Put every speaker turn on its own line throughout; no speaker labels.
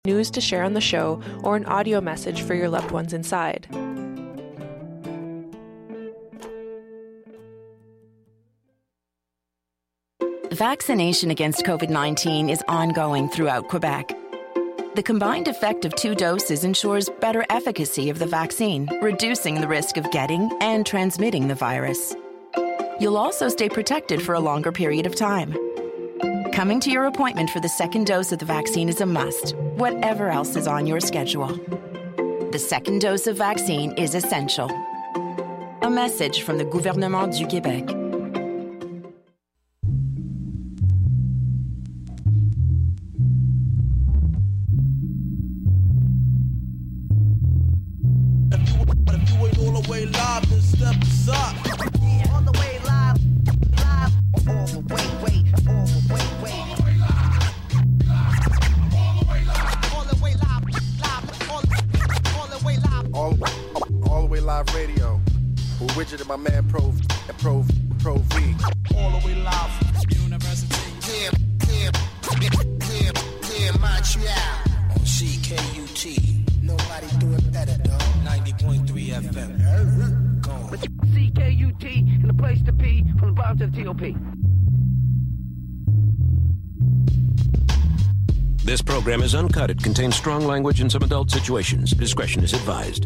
news to share on the show, or an audio message for your loved ones inside.
Vaccination against COVID-19 is ongoing throughout Quebec. The combined effect of 2 doses ensures better efficacy of the vaccine, reducing the risk of getting and transmitting the virus. You'll also stay protected for a longer period of time. Coming to your appointment for the 2nd dose of the vaccine is a must, whatever else is on your schedule. The 2nd dose of vaccine is essential. A message from the Gouvernement du Québec.
My man Pro V. All the way live from University. Montreal. On CKUT. Nobody do it better, dog. 90.3 FM. Go on. CKUT and the place to be from the bottom to the TOP.
This program is uncut. It contains strong language and some adult situations. Discretion is advised.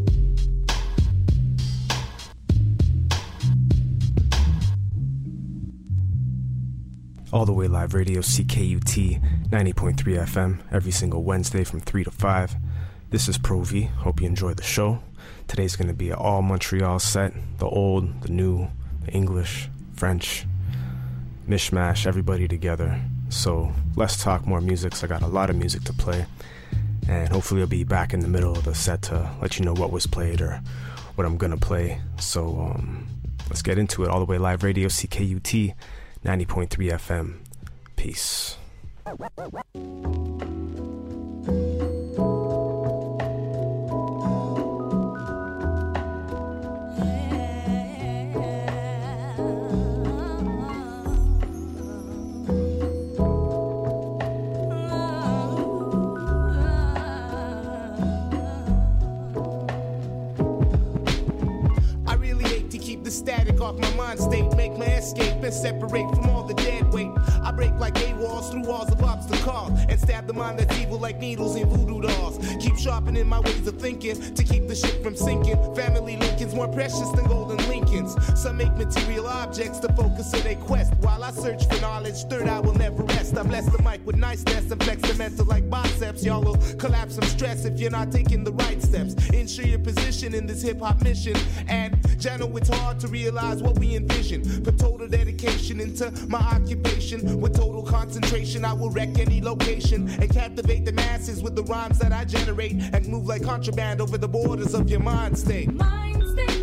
All the way live radio, CKUT 90.3 FM, every single Wednesday from 3 to 5. This is Pro V. Hope you enjoy the show. Today's going to be an all Montreal set. The old, the new, the English, French, mishmash, everybody together. So let's talk more music. So I got a lot of music to play. And hopefully I'll be back in the middle of the set to let you know what was played or what I'm going to play. So let's get into it. All the way live radio, CKUT 90.3 FM. Peace.
Static off my mind state, make my escape and separate from all the dead weight. I break like A-walls through walls of obstacles and stab the mind that's evil like needles in voodoo dolls. Keep sharpening my ways of thinking to keep the ship from sinking. Family Lincolns more precious than golden Lincolns. Some make material objects to focus on their quest. While I search for knowledge, third eye will never rest. I bless the mic with niceness and flex the mental like biceps. Y'all will collapse from stress if you're not taking the right steps. Ensure your position in this hip-hop mission. And Jano, it's hard to realize what we envision. Put total dedication into my occupation. With total concentration, I will wreck any location and captivate the masses with the rhymes that I generate and move like contraband over the borders of your mind state. Mind state.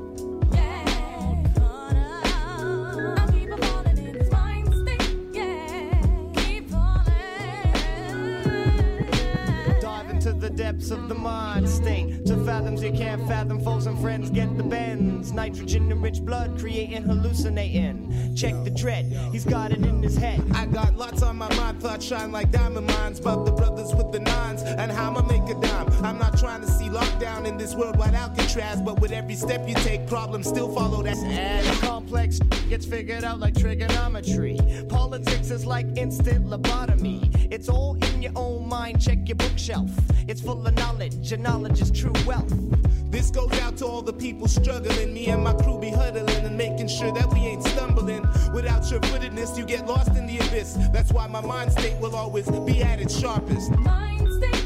The depths of the mind state. To fathoms you can't fathom, foes and friends get the bends. Nitrogen and rich blood creating hallucinating. Check the dread, he's got it in his head. I got lots on my mind, thoughts shine like diamond mines. About the brothers with the nines and how I'ma make a dime. I'm not trying to see lockdown in this worldwide Alcatraz, but with every step you take, problems still follow that. And complex gets figured out like trigonometry. Politics is like instant lobotomy. It's all in your own mind, check your bookshelf. It's full of knowledge, and knowledge is true wealth. This goes out to all the people struggling. Me and my crew be huddling and making sure that we ain't stumbling. Without sure-footedness, you get lost in the abyss. That's why my mind state will always be at its sharpest. Mind state.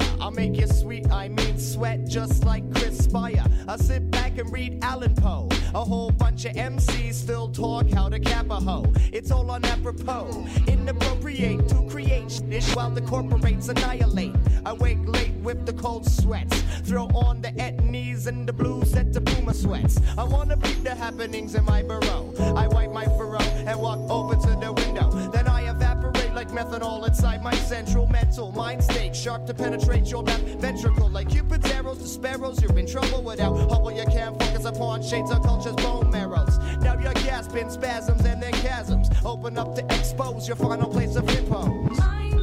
Just like Chris Spire, I sit back and read Allan Poe. A whole bunch of MCs still talk how to cap a hoe. It's all on apropos, inappropriate to create shit while the corporates annihilate. I wake late with the cold sweats, throw on the etnies and the blue set to Puma sweats. I wanna beat the happenings in my burrow. I wipe my furrow and walk over to the window. Then I evaporate like methanol inside my central mental mind state, sharp to penetrate your left ventricle. Like Cupid's arrows to sparrows, you're in trouble without hubble. You can't focus upon shades of culture's bone marrows. Now you're gasping spasms and then chasms open up to expose your final place of repose.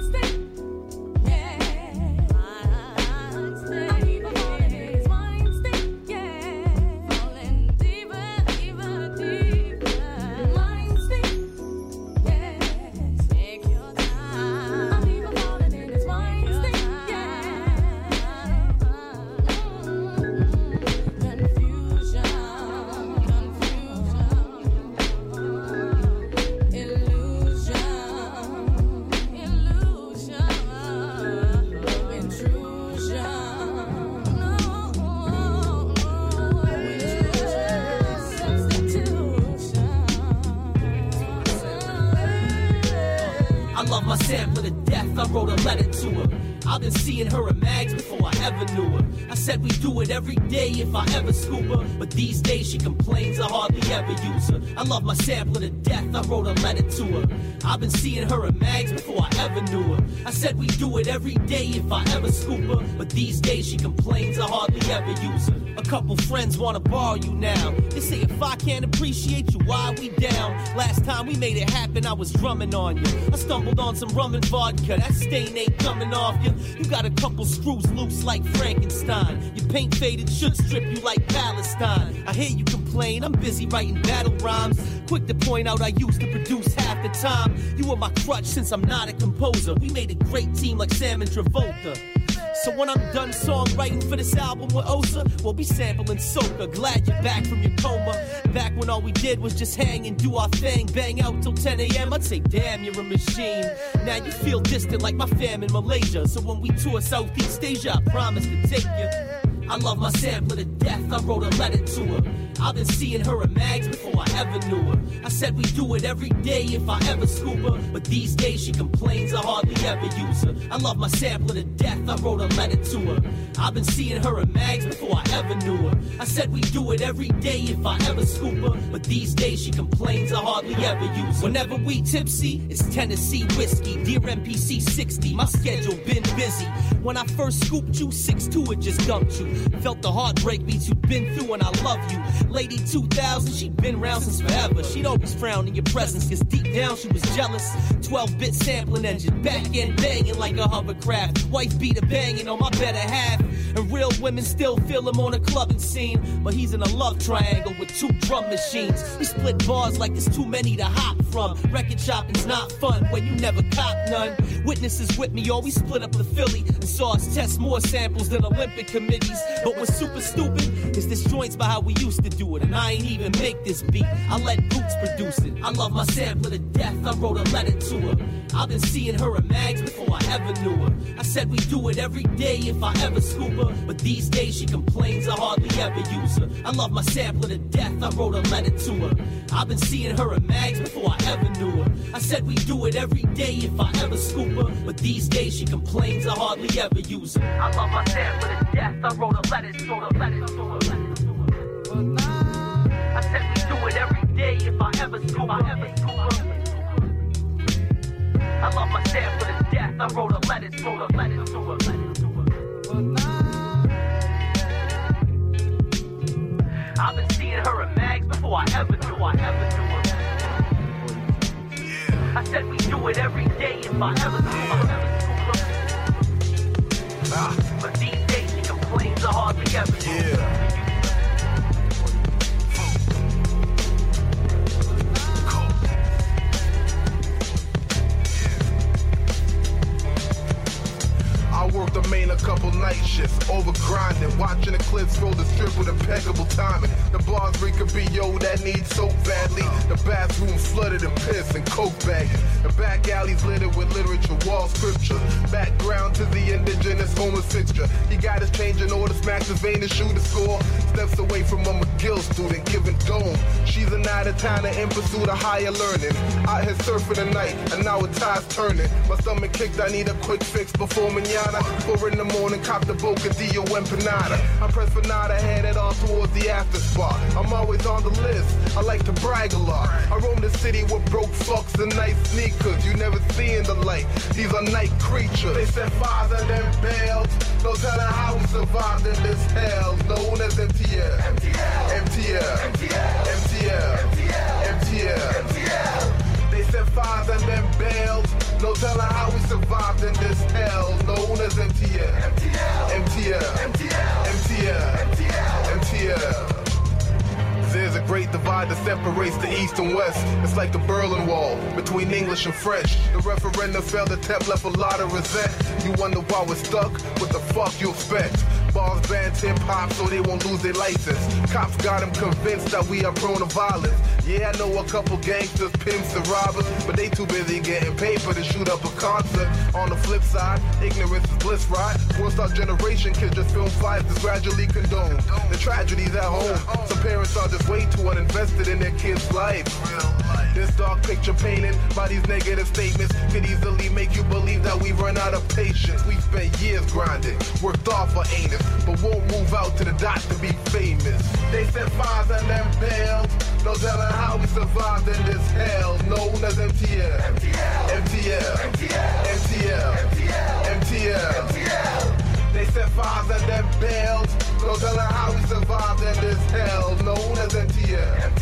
I've been seeing her in mags before I ever knew her. I said we do it every day if I ever scoop her, but these days she complains I hardly ever use her. I love my sampler to death, I wrote a letter to her. I've been seeing her in mags before I ever knew her. I said we do it every day if I ever scoop her, but these days she complains I hardly ever use her. A couple friends wanna borrow you now. They say if I can't appreciate you, why we down? Last time we made it happen, I was drumming on you. I stumbled on some rum and vodka, that stain ain't coming off you. You got a couple screws loose like Frankenstein. Your paint faded, should strip you like Palestine. I hear you complain, I'm busy writing battle rhymes. Quick to point out I used to produce half the time. You were my crutch since I'm not a composer. We made a great team like Sam and Travolta. So when I'm done songwriting for this album with Osa, we'll be sampling Soca. Glad you're back from your coma. Back when all we did was just hang and do our thing. Bang out till 10 a.m. I'd say, damn, you're a machine. Now you feel distant like my fam in Malaysia. So when we tour Southeast Asia, I promise to take you. I love my sampler to death, I wrote a letter to her. I've been seeing her in mags before I ever knew her. I said we do it every day if I ever scoop her, but these days she complains I hardly ever use her. I love my sampler to death, I wrote a letter to her. I've been seeing her in mags before I ever knew her. I said we do it every day if I ever scoop her, but these days she complains I hardly ever use her. Whenever we tipsy, it's Tennessee whiskey, Dear MPC 60, my schedule been busy. When I first scooped you, 6'2", it just dumped you. Felt the heartbreak beats you've been through and I love you. Lady 2000, she'd been around since forever. She'd always frown in your presence, cause deep down she was jealous. 12-bit sampling engine, back end banging like a hovercraft. Wife beater banging on my better half. And real women still feel him on a clubbing scene, but he's in a love triangle with 2 drum machines. We split bars like there's too many to hop from. Record shopping's not fun when you never cop none. Witnesses with me, always split up the Philly and saw us test more samples than Olympic committees. But what's super stupid is this joint's by how we used to do it, and I ain't even make this beat, I let Boots produce it. I love my sampler to death, I wrote a letter to her. I've been seeing her in mags before I ever knew her. I said we do it every day if I ever scoop her, but these days she complains I hardly ever use her. I love my sampler to death, I wrote a letter to her. I've been seeing her in mags before I ever knew her. I said we do it every day if I ever scoop her, but these days she complains I hardly ever use her. I love my sampler to death, I wrote a letter to her. I said we do it every day if I ever scoop her. I love my sampler to death, I wrote a letter to her. I've been seeing her in mags before I ever knew her. I said we do it every day if I ever scoop her. But these days she complains I hardly ever use her.
I worked the main a couple night shifts, over grinding, watching the clips roll the strip with impeccable timing. The bars could be yo that needs so badly. The bathrooms flooded in piss and coke bagging. The back alleys littered with literature, wall scripture. Background to the indigenous homeless fixture. He got his change in order, smacked his vein to shoot a score. Steps away from a McGill student, giving dome. She's an out-of-towner in pursuit of higher learning. Out here surfing the night, and now the tide's turning. My stomach kicked, I need a quick fix before mañana. 4 in the morning, cop the bocadillo empanada. I press for nada, headed off towards the after spot. I'm always on the list, I like to brag a lot. I roam the city with broke fucks and nice sneakers. You never see in the light, these are night creatures. They set fires and then bailed. No telling how we survived in this hell known as MTL. MTL. They set fires and then bailed. No telling how we survived in this hell known as MTL. There's a great divide that separates the East and West. It's like the Berlin Wall between English and French. The referendum failed, the TEP left a lot of resent. You wonder why we're stuck? What the fuck you expect? Bars banned hip-hop so they won't lose their license. Cops got them convinced that we are prone to violence. Yeah, I know a couple gangsters, pimps, and robbers, but they too busy getting paper to shoot up a concert. On the flip side, ignorance is bliss, right? Once our generation kids just film fights that's gradually condoned. The tragedies at home, some parents are just way too uninvested in their kids' life. This dark picture painted by these negative statements could easily make you believe that we run out of patience. We spent years grinding, worked off our anus, but won't move out to the dot to be famous. They set fires and then bailed. No telling how we survived in this hell known as MTL. They set fires and then bailed. No telling how we survived in this hell known as MTL.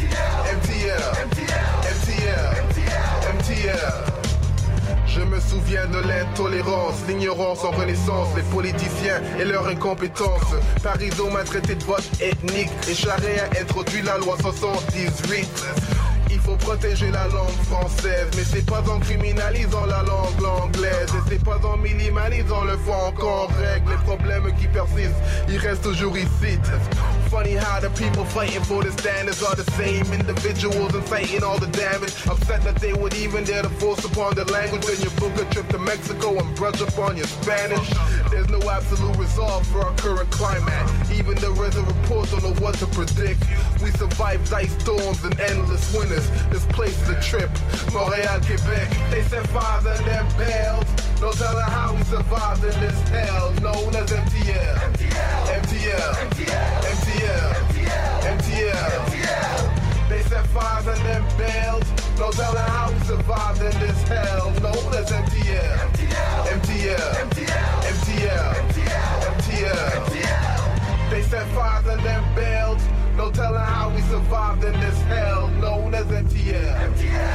Je me souviens de l'intolérance, l'ignorance en renaissance, les politiciens et leur incompétence. Parizeau m'a traité de vote ethnique et Charet a introduit la loi 78. Il faut protéger la langue française, mais c'est pas en criminalisant la langue anglaise, et c'est pas en minimalisant le fond qu'on règle les problèmes qui persistent. Ils restent toujours ici. Funny how the people fighting for the standards are the same individuals inciting all the damage. Upset that they would even dare to force upon the language. Then you book a trip to Mexico and brush up on your Spanish. There's no absolute resolve for our current climate. Even the weather reports don't know what to predict. We survived ice storms and endless winters. This place is a trip. Montreal, Quebec. They set fires and then bailed. No telling how we survived in this hell known as MTL. They set fires and then bailed. No telling how we survived in this hell known as MTL. They set fires and then bailed. No telling how we survived in this hell known as MTL.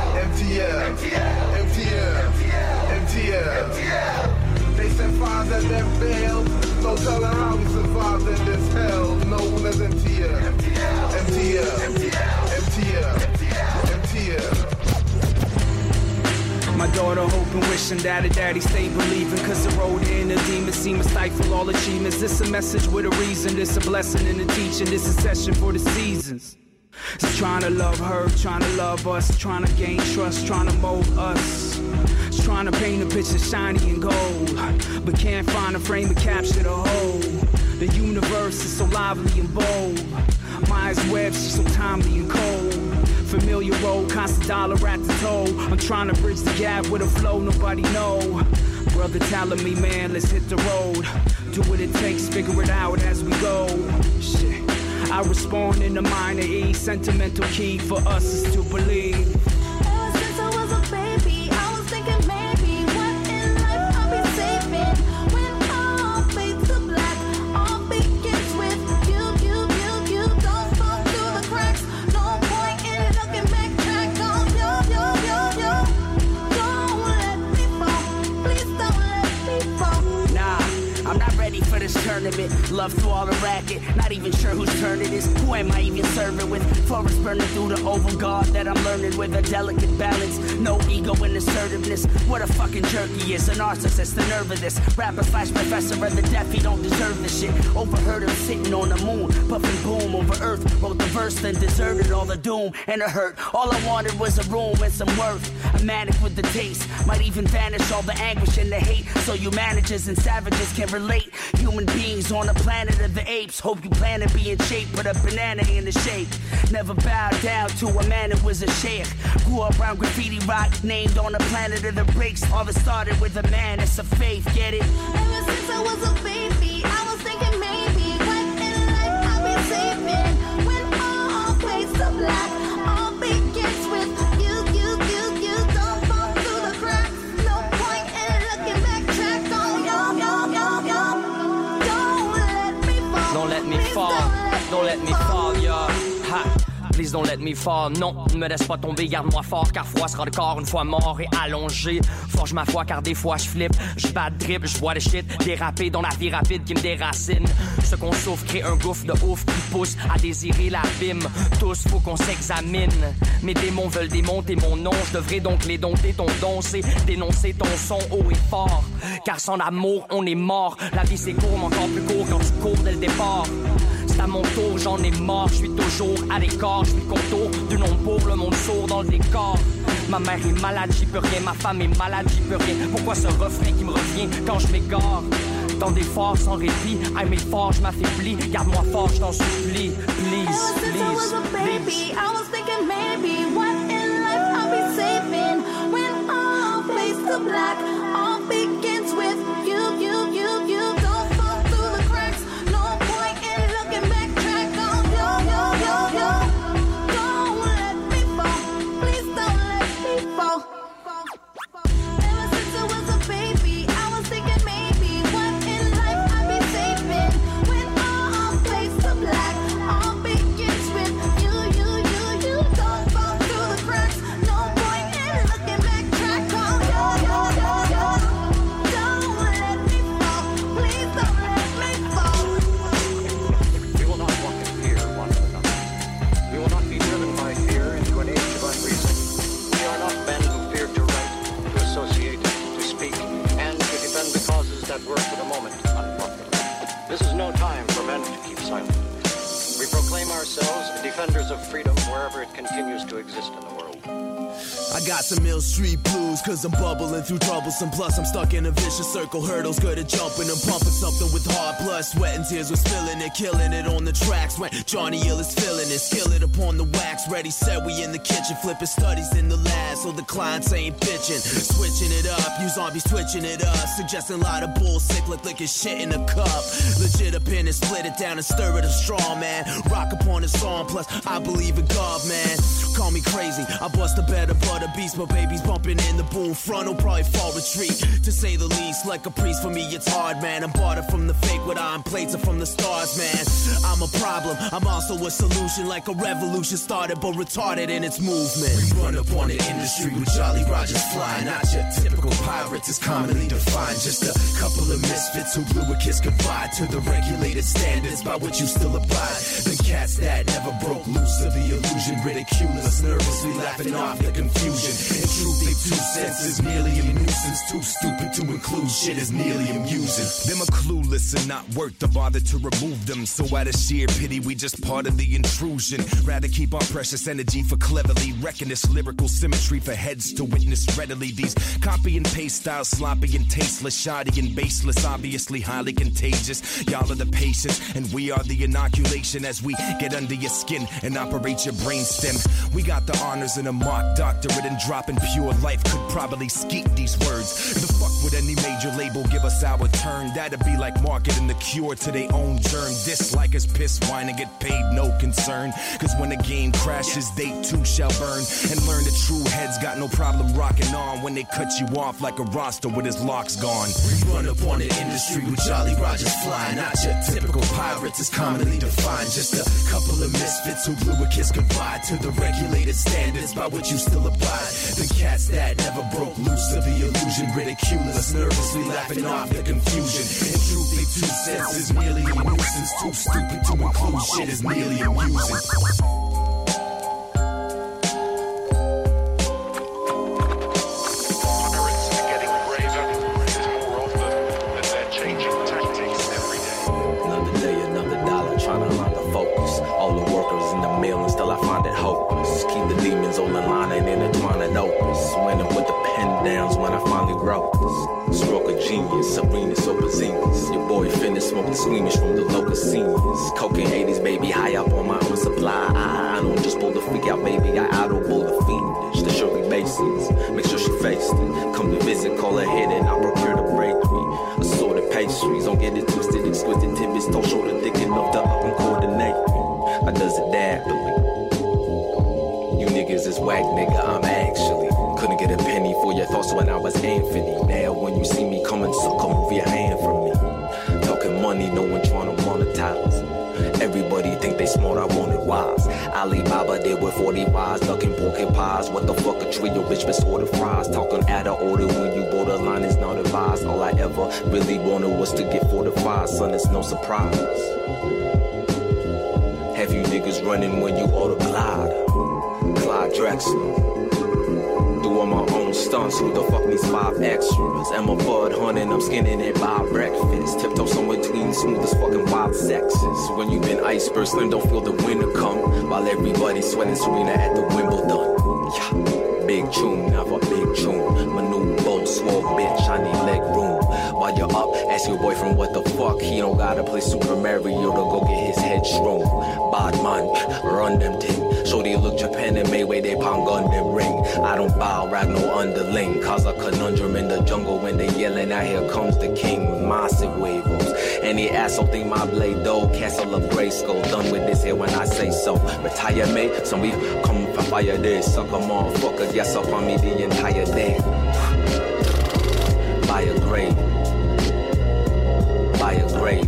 They set fires and then bailed. No telling how we survived in this hell known as MTL.
My daughter hoping, wishing that her daddy stay believing, cause the road in the demons seem to stifle all achievements. This a message with a reason, this a blessing in the teaching, this a session for the seasons. It's trying to love her, trying to love us, trying to gain trust, trying to mold us. It's trying to paint a picture shiny and gold, but can't find a frame to capture the whole. The universe is so lively and bold. Maya's web, she's so timely and cold. Familiar road, constant dollar at the toe. I'm trying to bridge the gap with a flow nobody know. Brother telling me, man, let's hit the road. Do what it takes, figure it out as we go. Shit. I respond in the minor E. Sentimental key for us is to believe.
Ever since I was a baby, I was thinking maybe what in life I'll be saving. When all fades to black, all begins with you. Don't fall through the cracks. No point in looking back. Don't let me fall. Please don't let me fall.
Nah, I'm not ready for this turn.
tournament. Love through all the racket, not even sure whose turn it is. Who am I even serving with? Forest burning through the oval guard that I'm learning with a delicate balance. No ego and assertiveness. What a fucking jerk he is, a narcissist, the nerve of this. Rapper slash professor of the deaf, he don't deserve this shit. Overheard him sitting on the moon, puffing boom over earth. Wrote the verse, then deserted all the doom and the hurt. All I wanted was a room and some worth. I'm manic with the taste, might even vanish all the anguish and the hate. So you managers and savages can relate. Human beings on the planet of the apes. Hope you plan to be in shape, put a banana in the shape. Never bowed down to a man who was a sheikh. Grew up around graffiti rock, named on the planet of the breaks. All that started with a man, it's a faith, get it?
Ever since I was a baby, I was thinking maybe what in life I'll be saving. When all fades to black, all begins with you. Don't fall through the cracks. No point in looking back, track on yo. Don't let me fall.
Don't let me fall, yo. Ha. Please don't let me fall. Non, ne me laisse pas tomber, garde-moi fort, car froid sera le corps une fois mort et allongé. Forge ma foi, car des fois je flippe, je bats de drip, je vois le shit déraper dans la vie rapide qui me déracine. Ce qu'on souffre crée un gouffre de ouf qui pousse à désirer l'abîme. Tous, faut qu'on s'examine. Mes démons veulent démonter mon nom, je devrais donc les dompter. Ton don, c'est dénoncer ton son haut et fort. Car sans amour, on est mort. La vie c'est court, mais encore plus court quand tu cours dès le départ. C'est à mon tour, j'en ai mort, je suis toujours à l'écart, je suis le contour du nom pour le monde sourd dans le décor. Ma mère est malade, j'y peux rien, ma femme est malade, j'y peux rien. Pourquoi ce refrain qui me revient quand je m'égare? Dans des forts sans répit, à mes forts je m'affaiblis. Garde-moi fort, je t'en supplie, please, please, please.
I was thinking maybe what in life I'll be saving. When all fades to black, all begins with you. Don't fall through the cracks. No point in looking back, track on yo. Don't let me fall. Please don't let me fall. Ever since I was a baby, I was thinking maybe what in life I'll be saving. When all fades to black, all begins with you. Don't fall through the cracks. No point in looking back, track on yo. Don't let me fall. Please don't let me fall.
We will not walk in fear one of another. We will not be driven by fear into an age of unreason. We are not men who fear to write, to associate, to speak, and to defend the causes that were for the moment unpopular. This is no time for men to keep silent. We proclaim ourselves defenders of freedom wherever it continues to exist in the world.
I got some Mill Street blues, cause I'm bubbling through troublesome. Plus I'm stuck in a vicious circle, hurdles good at jumping. I'm pumping something with hard blood, sweat and tears, we're spilling it, killing it on the tracks. When Johnny Hill is feeling it, skillet upon the wax, ready, set, we in the kitchen, flipping studies in the lab, so the clients ain't bitching. Switching it up, you zombies twitching it up, suggesting a lot of bull cyclic, licking shit in a cup. Legit up in it, split it down and stir it a straw, man. Rock upon a song, plus I believe in God, man. Call me crazy, I bust a better butter beast, my baby's bumping in the boom frontal, probably fall retreat, to say the least. Like a priest, for me it's hard, man. I'm bartered from the fake, what I'm plates are from the stars, man. I'm a problem, I'm also a solution, like a revolution started but retarded in its movement. We run up on the industry with Jolly Rogers fly, not your typical pirates, it's commonly defined. Just a couple of misfits who blew a kiss goodbye to the regulated standards by which you still abide. The cats that never broke loose of the illusion, ridicule us nervously, laughing off the confusion. In truth, they 2 cents is nearly a nuisance. Too stupid to include shit is nearly amusing.
Them are clueless and not worth the bother to remove them. So out of sheer pity, we just part of the intrusion. Rather keep our precious energy for cleverly wrecking this lyrical symmetry for heads to witness readily. These copy and paste styles, sloppy and tasteless, shoddy and baseless, obviously highly contagious. Y'all are the patients, and we are the inoculation as we get under your skin and operate your brainstem. We got the honors and a mock doctorate, and dropping pure life could probably skeet these words. The fuck would any major label give us our turn? That'd be like marketing the cure to their own germ. Dislike us, piss, whine, and get paid, no concern. Cause when the game crashes, they too shall burn. And learn the true heads got no problem rocking on when they cut you off like a roster with his locks gone.
We run up on the industry with Jolly Rogers fly, not your typical pirates, it's commonly defined. Just a couple of misfits who blew a kiss goodbye to the regular latest standards by which you still abide. The cats that never broke loose of the illusion ridicule us, nervously laughing off the confusion. In truth, they 2 cents is merely a nuisance. Too stupid to include shit is nearly amusing.
Smoking squeamish from the local scenes. Cocaine 80s, baby, high up on my own supply. I don't just pull the freak out, baby, I audible the fiendish. The Shirley Bases, make sure she faced it. Come to visit, call her head and I'll procure the bakery. Assorted pastries, don't get it twisted. Exquisite tidbits, don't show the dick enough to up and coordinate. I does it dabbily. You niggas is whack, nigga, I'm actually. Couldn't get a penny for your thoughts when I was infinity. Now when you see me coming, sucker, move your hand from me. Talking money, no one trying to monetize. Everybody think they smart, I want it wise. Alibaba did with 40 wise, ducking porcupines. What the fuck, a trio bitch with sort of fries. Talking out of order when you borderline is not advised. All I ever really wanted was to get fortified, son, it's no surprise. Have you niggas running when you ought to glide? Clyde Drexler. Doing my own stunts, who the fuck needs 5 extras? I'm a bud hunting, I'm skinning it by breakfast. Tiptoe somewhere between smooth as fucking wild sexes. When you been iceberg slim, don't feel the winter come. While everybody sweating Serena at the Wimbledon. Yeah. Big tune, never big tune. My new bowl, swole bitch, I need leg room. While you're up, ask your boyfriend what the fuck. He don't gotta play Super Mario to go get his head strong. Bad man, run them ting. Shorty look Japan and Mayway, they pound gun them ring. I don't bow, rag no underling. Cause a conundrum in the jungle when they yelling out, here comes the king. Massive huevos. Any asshole think my blade though. Castle of Grayskull, done with this here when I say so. Retire mate, some we come for fire this. Sucker motherfucker, yes up on me the entire day. By a grave. By a grave.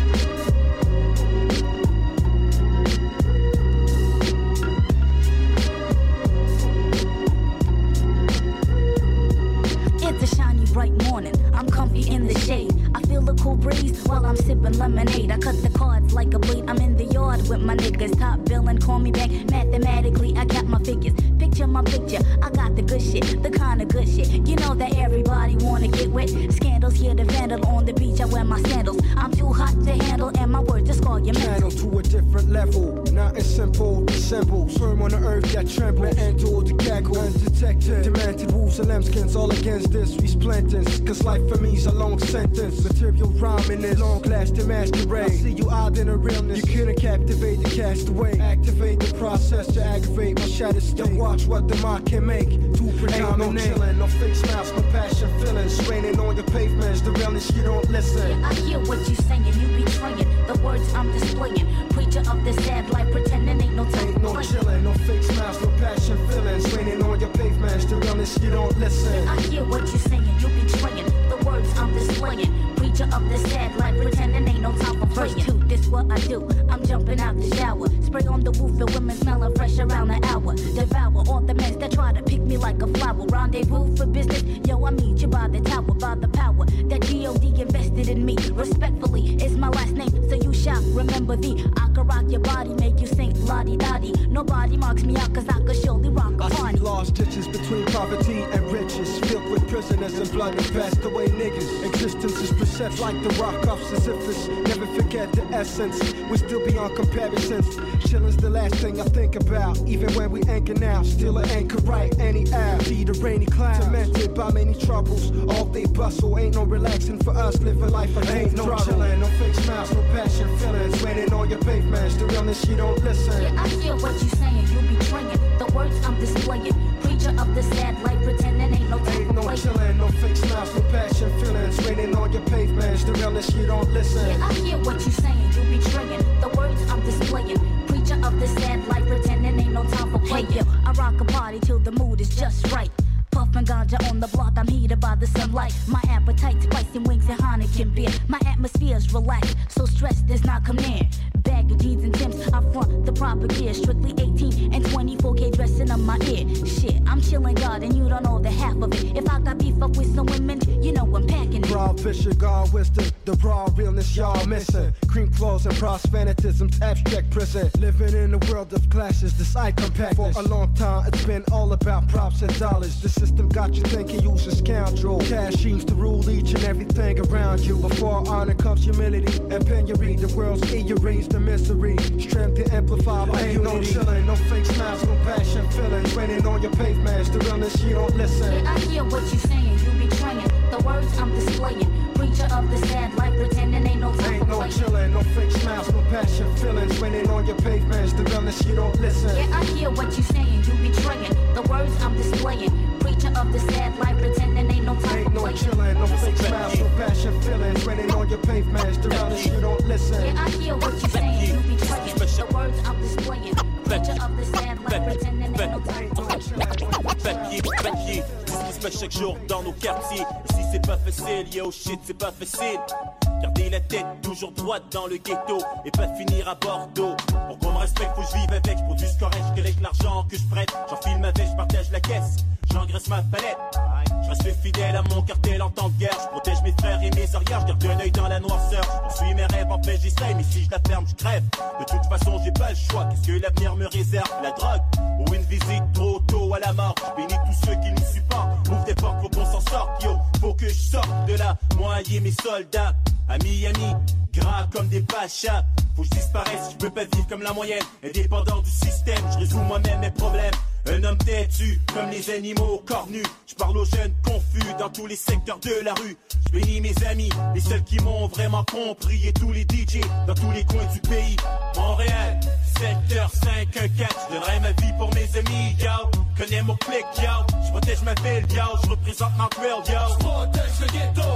It's a shiny bright morning, I'm comfy in the shade. I feel the cool breeze while I'm sipping lemonade. I cut the cards like a blade, I'm in the yard with my niggas. Top billing, call me back, mathematically I got my figures. Picture my picture, I got the good shit, the kind of good shit. You know that everybody wanna get wet. Scandals here to vandal on the beach, I wear my sandals. I'm too hot to handle and my words just call your
channel to a different level, nothing simple, simple. Firm on the earth that tremble, and to the cackle. Undetected, demented wolves and lambskins, all against this resplendence. Cause life for me's a long sentence. Material rhyming is long lasting masquerade. I see you out in the realness. You couldn't captivate the castaway. Activate the process to aggravate my shattered state. Watch what the mind can make. To predominate. Ain't no chillin', no fake smiles, no passion feelings. Raining on your pavements, the realness you don't listen.
Yeah, I hear what you saying, you betraying the words I'm displaying. Preacher of the sad life, pretending ain't no time.
Ain't no chillin', no fake smiles, no passion feelings. Raining on your pavements, the realness you don't listen.
Yeah, I hear what you saying, you betraying the words I'm displaying. Preacher of the sad life, pretending ain't no time for praying. Verse 2, this what I do, I'm jumping out the shower. Spray on the roof and women smelling fresh around the hour. Devour all the men that try to pick me like a flower. Rendezvous for business, yo, I meet you by the tower. By the power that G.O.D. invested in me. Respectfully, it's my last name, so you shall remember thee. I can rock your body, make you sing la-di-da-di. Nobody marks me out, cause I could surely rock a party.
I see lost ditches between poverty and riches, filled with prisoners and blood and passed away niggas. Existence is perceived like the rock of Sisyphus. Never forget the essence, we still beyond comparisons. Chilling's the last thing I think about, even when we anchor now. Still an anchor right, any hour. See the rainy clouds, tormented by many troubles. All day bustle, ain't no relaxing for us. Living life I ain't no chillin', no fake smiles, no passion feelings. Raining on your pavements, the realness you don't listen.
Yeah, I hear what you saying, you betraying the words I'm displaying. Preacher of the sad life, pretending ain't no time.
Ain't no chillin', no fake smiles, no passion feelings. Raining on your pavements, the realness you don't listen.
Yeah, I hear what you saying, you betraying the words I'm displaying. Preacher of the sad life, pretending ain't no time for playing. Hey, yo, I rock a party till the mood is just right. Puffin' ganja on the block, I'm heated by the sunlight. My appetite, spicy wings and Heineken beer. My atmosphere's relaxed, so stress does not come near. Bag
baggy jeans and Timbs. I front the proper gear, strictly 18 and 24K dressing on my ear. Shit, I'm chilling God and you don't know the half of it. If I got beef up with some women, you know I'm packing it.
Broad vision, God wisdom, the broad realness y'all missing. Cream clothes and prosphenitism's abstract prison. Living in a world of classes, this icon pack. For a long time, it's been all about props and dollars. The system got you thinking you's a scoundrel. Cash seems to rule each and everything around you. Before honor comes humility and penury. The world's earrings, the misery. Strength to amplify by unity. No chillin', no fake smiles, no passion feelings. Raining on your pavements, the realness you don't listen.
Yeah, I hear what you saying, you betraying the words I'm displaying. Preacher of the sad life, pretending ain't no time.
Ain't no chillin', no fake smiles, no passion feelings. Raining on your pavements, the realness you don't listen.
Yeah, I hear what you saying, you betraying the words I'm displaying. Preacher of the sad life, pretending ain't no time.
Ain't no chillin', no fake smiles, no passion feelings. Raining on your pavements, the realness you don't listen.
Yeah, I hear what you saying, you betraying the words I'm displaying. Preacher of the sad life, pretending ain't no time.
Papier, c'est ce qui se passe chaque jour dans nos quartiers. Ici c'est pas facile, yo shit c'est pas facile. Garder la tête toujours droite dans le ghetto et pas finir à Bordeaux. Pour qu'on me respecte, faut que je vive avec. J'produis correct, j'collecte l'argent que je prête. J'enfile ma veste, j'partage la caisse. J'engraisse ma palette. Je reste fidèle à mon cartel en temps de guerre. Je protège mes frères et mes arrières. Je garde un œil dans la noirceur. Je poursuis mes rêves, en fait j'essaye. Mais si je la ferme, je crève. De toute façon, j'ai pas le choix. Qu'est-ce que l'avenir me réserve? La drogue ou une visite trop tôt à la mort? Je bénis tous ceux qui nous supportent. Ouvre des portes, faut qu'on s'en sorte, yo. Faut que je sorte de là. Moi et mes soldats. À Miami, gras comme des pachas. Faut que je disparaisse, je peux pas vivre comme la moyenne. Indépendant du système, je résous moi-même mes problèmes. Un homme têtu, comme les animaux cornus. Je parle aux jeunes confus dans tous les secteurs de la rue. Je bénis mes amis, les seuls qui m'ont vraiment compris. Et tous les DJ dans tous les coins du pays. Montréal, secteur 514. Je donnerai ma vie pour mes amis, yo. Connais mon clic, yo. Je protège ma ville, yo. Je représente Montréal, yo. Je protège le ghetto.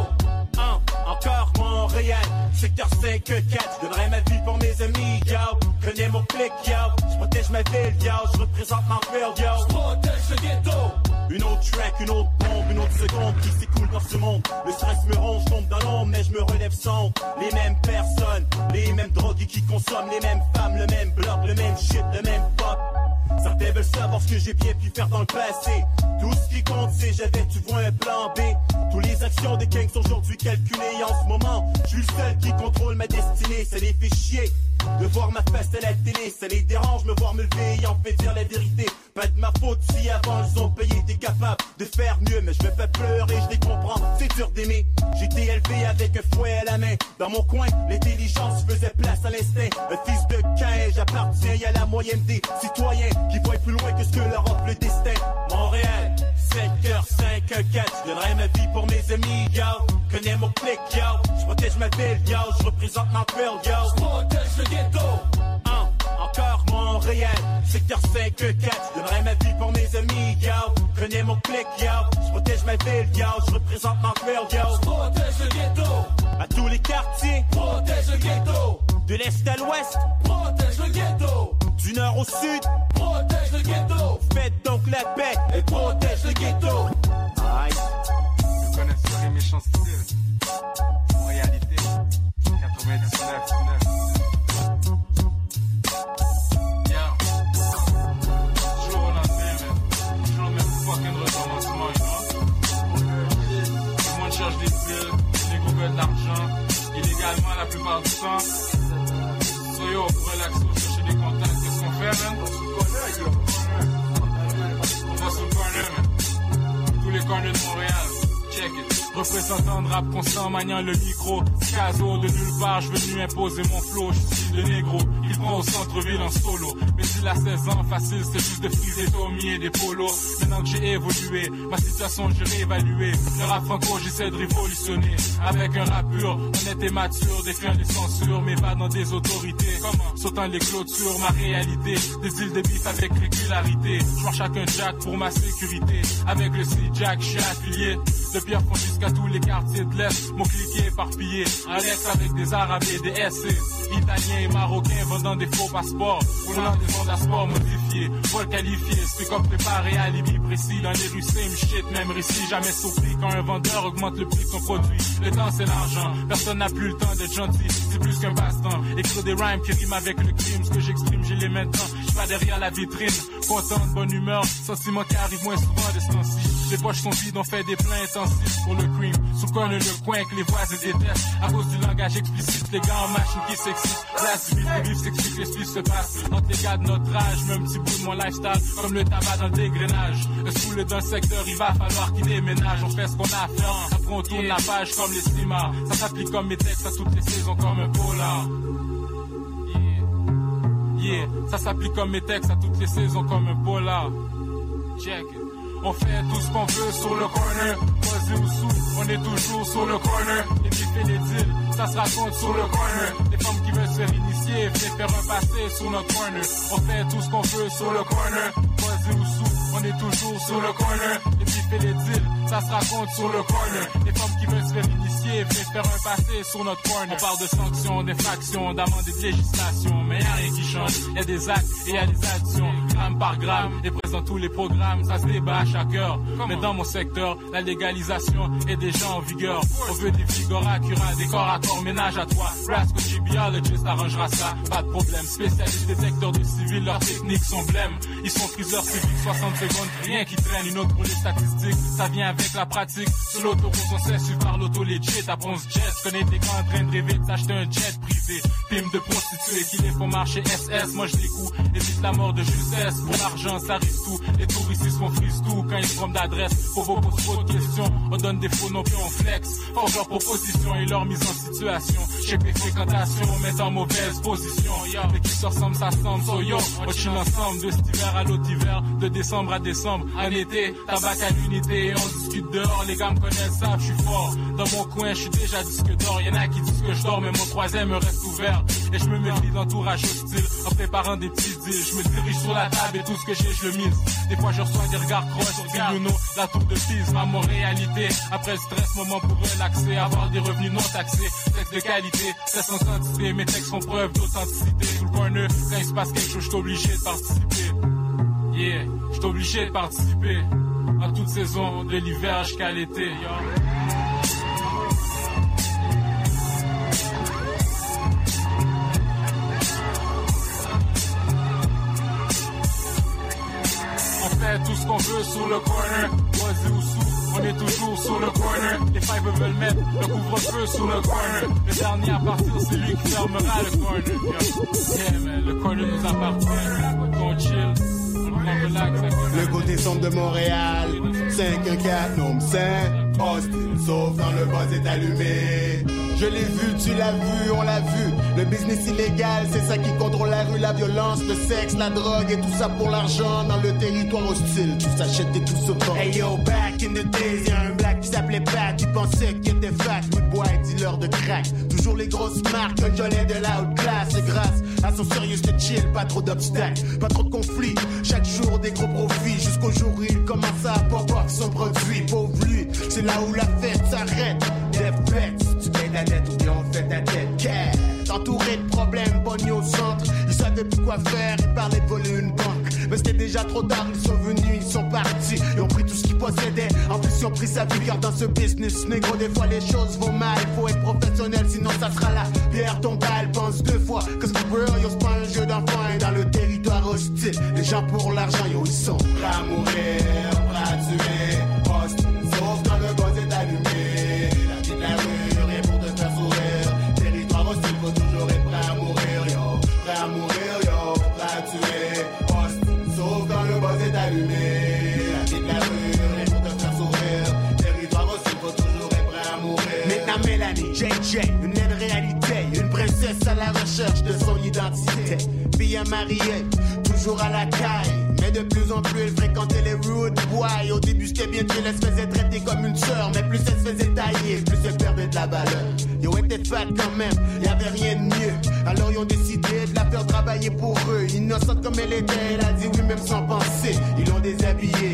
Encore Montréal, secteur 5-4. Je donnerai ma vie pour mes amis, yo. Connais mon clic, yo. Je protège ma ville, yo. Je représente Montréal, yo. Je protège le ghetto. Une autre track, une autre bombe, une autre seconde qui s'écoule dans ce monde. Le stress me ronge, je tombe dans l'ombre, mais je me relève sans. Les mêmes personnes, les mêmes drogues qui consomment, les mêmes femmes, le même bloc, le même shit, le même pop. Certains veulent savoir ce que j'ai bien pu faire dans le passé. Tout ce qui compte c'est j'avais, tu vois, un plan B. Toutes les actions des gangs sont aujourd'hui calculées. Et en ce moment, je suis le seul qui contrôle ma destinée. Ça les fait chier de voir ma face à la télé. Ça les dérange me voir me lever et en fait dire la vérité. Pas de ma faute si avant ils ont payé. T'es capable de faire mieux mais je me fais pleurer, je les comprends. C'est dur d'aimer. J'étais élevé avec un fouet à la main. Dans mon coin, l'intelligence faisait place à l'instinct. Un fils de 15, j'appartiens à la moyenne des citoyens qui voient plus loin que ce que leur offre le destin. Montréal, secteur 5-4. Je donnerai ma vie pour mes amis, yo. Connais mon clic, yo. Je protège ma ville, yo. Je représente Montréal, yo. Je protège le ghetto. Encore Montréal, secteur 5-4. Je donnerai ma vie pour mes amis, yo. Connais mon clic, yo. Je protège ma ville, yo. Je représente Montréal, yo. Je protège le ghetto. À tous les quartiers, protège le ghetto. De l'est à l'ouest, protège le ghetto. Du nord au sud, protège le ghetto. Faites donc la paix et protège le ghetto. Aïe.
Je connais sur les méchants styles. En réalité, 99.9. Toujours au lendemain, toujours le même fucking recommencement, you know. Tout le monde cherche des piles, les gros veulent de l'argent, illégalement la plupart du temps. So yo, relax, chercher des contacts, qu'est-ce qu'on fait, man? On va sur le corner, man. Tous les corners de Montréal. Check it. Représentant de rap constant, maniant le micro. Caso de nulle part, je venu imposer mon flow. Je suis le négro, il prend au centre-ville en solo. Mais s'il a 16 ans, facile, c'est juste de friser Tommy et des polos. Maintenant que j'ai évolué, ma situation j'ai réévalué. Le rap franco, j'essaie de révolutionner. Avec un rap pur, honnête et mature, défiant les censures, mais pas dans des autorités. Comment? Sautant les clôtures, ma réalité. Des îles de bif avec régularité. Je marche avec un jack pour ma sécurité. Avec le C-Jack, je suis affilié. De Pierrefonds jusqu'à tous les quartiers de l'Est. Mon cliquet éparpillé. En laisse avec des arabes et des SC. Italiens et Marocains vendant des faux passeports, roulant des ondes à sport modifiés, vol qualifié, c'est comme préparé à alibi précis. Dans les rues, same shit, même récit, jamais surpris quand un vendeur augmente le prix de son produit. Le temps c'est l'argent, personne n'a plus le temps d'être gentil, c'est plus qu'un passe-temps. Écrire des rhymes qui riment avec le crime, ce que j'exprime j'ai les maintenant. J'suis pas derrière la vitrine, content de bonne humeur, sentiment qui arrive moins souvent de ce temps-ci. Les poches sont vides, on fait des plans intensifs pour le cream. Sous le coin que les voisins détestent, à cause du langage explicite, les gars en machine qui s'excitent. Place du vif s'explique, l'esprit se passe entre les gars de notre âge, même un petit bout de mon lifestyle, comme le tabac dans le dégrenage. Sous dans le secteur, il va falloir qu'il déménage. On fait ce qu'on a à faire, après on tourne la page comme les steamers. Ça s'applique comme mes textes à toutes les saisons comme un polar. Yeah, ça s'applique comme mes textes à toutes les saisons comme un polar. Check it. On fait tout ce qu'on veut sur le corner, posé ou sous, on est toujours sur le corner. Les bifs et les deals, ça se raconte sur le corner. Les femmes qui veulent se faire initier, viennent faire un passé sur notre corner. On fait tout ce qu'on veut sur le corner, posé ou sous, on est toujours sur le corner. Les bifs et les deals, ça se raconte sur le corner. Les femmes qui veulent se faire initier, viennent faire un passé sur notre corner. On parle de sanctions, d'infractions, d'amendes et de législation, mais y'a rien qui change, y'a des actes et y'a des actions, gramme par gramme, et présent tous les programmes, ça se débat à chaque heure. Mais dans mon secteur, la légalisation est déjà en vigueur. On veut des vigors accurats, des corps à corps, ménage à toi. Rascal G-Biologist arrangera ça, pas de problème. Spécialistes détecteurs de civils, leurs techniques sont blêmes. Ils sont friseurs civiques, 60 secondes, rien qui traîne. Une autre pour les statistiques, ça vient avec la pratique. Sur l'autoroute, on sait suivre par l'auto legit. À Ponce Jet, je connais des gars en train de rêver de s'acheter un jet privé. Film de prostituées qui les font marcher SS. Moi je les coups, évite la mort de justesse. Pour l'argent, ça risque tout. Les touristes ils se font frise tout quand ils se trompent d'adresse. Pour vos pose trop de questions, on donne des faux noms puis on flex. Forge leur proposition et leur mise en situation. Check les fréquentations, met en mauvaise position. Mais qui se ressemble, ça semble. So yo, on chill ensemble de cet hiver à l'autre hiver, de décembre à décembre. En été, tabac à l'unité, on discute dehors. Les gars me connaissent, savent, je suis fort. Dans mon coin, je suis déjà disque d'or. Y'en a qui disent que je dors, mais mon troisième reste ouvert. Et je me méfie d'entourage hostile en préparant des petits deals. Je me dirige sur la table et tout ce que j'ai, je le mise. Des fois, je reçois des regards croches sur Billiono, la tour de Pise, ma réalité. Après le stress, moment pour relaxer, avoir des revenus non taxés. Texte de qualité, c'est sans quantité, mes textes font preuve d'authenticité. Sous le corner, quand il se passe quelque chose, je suis obligé de participer. Yeah, je suis obligé de participer. En toute saison, de l'hiver jusqu'à l'été. Tout ce qu'on veut sur le corner, oisé ou sous, on est toujours sur le corner. Les fives veulent mettre le couvre-feu sur le corner. Le dernier à partir, c'est lui qui fermera le corner. Yeah, man, le corner nous appartient. On chill, on prend relax.
Le côté sombre de Montréal, 514, nom saint, Austin, sauf quand le buzz est allumé. Je l'ai vu, tu l'as vu, on l'a vu. Le business illégal, c'est ça qui contrôle la rue, la violence, le sexe, la drogue et tout ça pour l'argent dans le territoire hostile. Tu s'achètes et tout se vend. Hey yo, back in the days, y'a un black qui s'appelait Pat, qui pensait qu'il était fat, wood boy, dealer de crack. Toujours les grosses marques, un jolet de la haute classe. Et grâce à son sérieux, c'était chill, pas trop d'obstacles, pas trop de conflits. Chaque jour des gros profits, jusqu'au jour où il commence à pop-off son produit. Pauvre lui, c'est là où la fête s'arrête. Death bets, tu payes la dette ou bien on fait ta tête. Cash. Entouré de problèmes, pogné au centre. Ils savaient plus quoi faire, ils parlaient voler une banque. Mais c'était déjà trop tard, ils sont venus, ils sont partis. Ils ont pris tout ce qu'ils possédaient. En plus, ils ont pris sa vie, car dans ce business, négro, des fois les choses vont mal. Faut être professionnel, sinon ça sera la pierre tombale. Pense deux fois, cause the world, yo, c'est pas un jeu d'enfant. Et dans le territoire hostile, les gens pour l'argent, yo, ils sont prêts à mourir, prêts à tuer. Hostile, sauf quand le gaz est allumé. La vie de la rue, rien pour te faire sourire. Territoire hostile, faut toujours être prêt à mourir, yo. Prêt à mourir, yo, prêt à tuer. Hostile, sauf quand le buzz est allumé. La vie de la rue, rien pour te faire sourire. Territoire hostile, faut toujours être prêt à mourir. Maintenant Mélanie, JJ, une laide réalité. Une princesse à la recherche de son identité. Fille à marier, toujours à la caille. Mais de plus en plus, elle fréquentait les rude boys. Au début, c'était bien qu'elle se faisait traiter comme une sœur. Mais plus elle se faisait tailler, plus elle perdait de la valeur. Yo, elle était fat quand même, y'avait rien de mieux. Alors, ils ont décidé de la faire travailler pour eux. Innocente comme elle était, elle a dit oui, même sans penser. Ils l'ont déshabillée,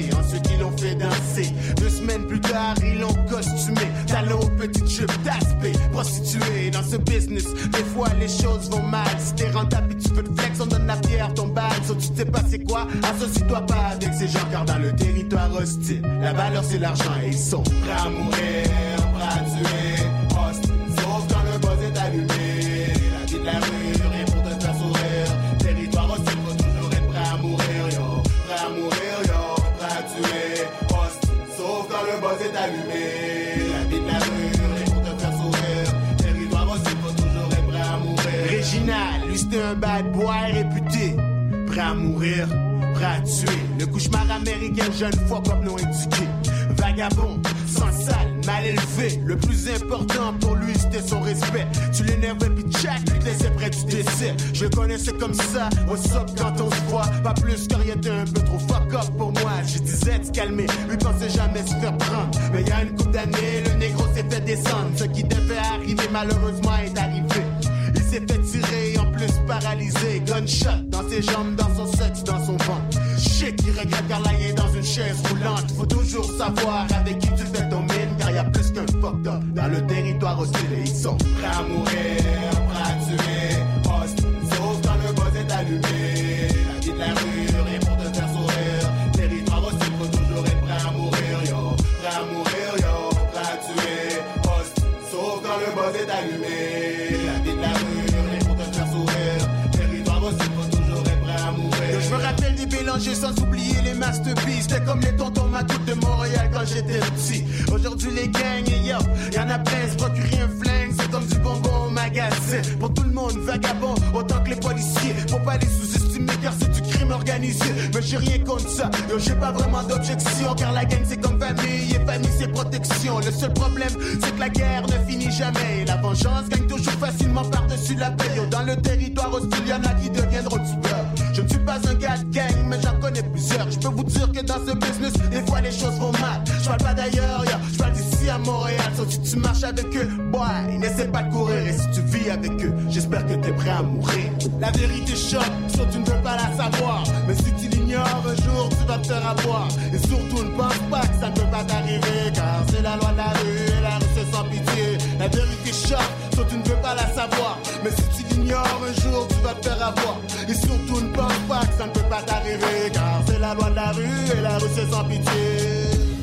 ensuite ils l'ont fait danser. 2 semaines plus tard, ils l'ont costumé. Talons aux petites jupes d'aspect, prostituée dans ce business. Des fois les choses vont mal. Si t'es rentable et tu veux te flex, on donne la pierre, ton balle. Sauf tu sais pas c'est quoi, associe-toi pas avec ces gens, car dans le territoire hostile, la valeur c'est l'argent et ils sont prêts à mourir, prêts à tuer, hostile. Sauf quand le buzz est allumé, la vie de la rue, rien pour te faire sourire. Territoire hostile, faut toujours être prêt à mourir, yo. Prêt à mourir, yo, prêt à tuer, hostile. Sauf quand le buzz est allumé, la vie de la rue, rien pour te faire sourire. Territoire hostile, faut toujours être prêt à mourir. Réginal, lui c'était un bad boy réputé, prêt à mourir, prêt à tuer. Le cauchemar américain, jeune fuck up non éduqué. Vagabond, sans salle, mal élevé. Le plus important pour lui c'était son respect. Tu l'énervais pis tchac, tu te laissais près du décès. Je le connaissais comme ça, au soc quand on se voit. Pas plus car il était un peu trop fuck up pour moi. Je disais de se calmer, lui pensait jamais se faire prendre. Mais il y a une couple d'années, le négro s'est fait descendre. Ce qui devait arriver malheureusement est arrivé. Il s'est fait tirer, en plus paralysé. Gunshot dans ses jambes, dans son sexe, dans son ventre. Shit qui regrette car là il est dans une chaise roulante. Faut toujours savoir avec qui tu fais ton mine, car y a plus qu'un fucked up dans le territoire hostile. Et ils sont prêts à mourir, prêts à tuer, hostile. Sauf quand le buzz est allumé, la vie de la rue, rien pour te faire sourire. Territoire hostile, faut toujours être prêt à mourir, yo. Prêt à mourir, yo, prêt à tuer, hostile. Sauf quand le buzz est allumé, la vie de la rue, rien pour te faire sourire. Territoire hostile, faut toujours être prêt à mourir. Je me rappelle des Bélanger sans oublier les masterpieces. C'était comme les tontons Macoute de Montréal quand j'étais petit. Aujourd'hui les gangs, yo, y'en a plein, se procurer un flingue, c'est comme du bonbon au magasin. Pour tout le monde, vagabond, autant que les policiers. Faut pas les sous-estimer car c'est du crime organisé. Mais j'ai rien contre ça, yo, j'ai pas vraiment d'objection. Car la gang c'est comme famille, et famille c'est protection. Le seul problème, c'est que la guerre ne finit jamais. La vengeance gagne toujours facilement par-dessus la paix. Yo, dans le territoire hostile, y'en a qui deviendront tueurs. Je ne suis pas un gars de gang, mais j'en connais plusieurs. Je peux vous dire que dans ce business, des fois les choses vont mal. Je parle pas d'ailleurs, yeah, je parle d'ici à Montréal. Sauf si tu marches avec eux, boy, n'essaie pas de courir. Et si tu vis avec eux, j'espère que t'es prêt à mourir. La vérité choque, sauf tu ne veux pas la savoir. Mais si tu l'ignores, un jour tu vas te faire avoir. Et surtout ne pense pas que ça ne peut pas t'arriver, car c'est la loi de la rue et la rue c'est sans pitié. La vérité choque, sauf tu ne veux pas la savoir. Mais si tu l'ignores, un jour tu vas te faire avoir. Et surtout ne pense pas que ça ne peut pas t'arriver, car c'est la loi de la rue et la rue c'est sans pitié.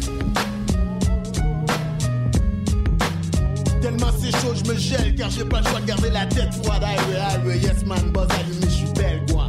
Tellement c'est chaud, je me gèle car j'ai pas le choix de garder la tête froide. Highway, yes man, buzz allumé, je suis belle, quoi.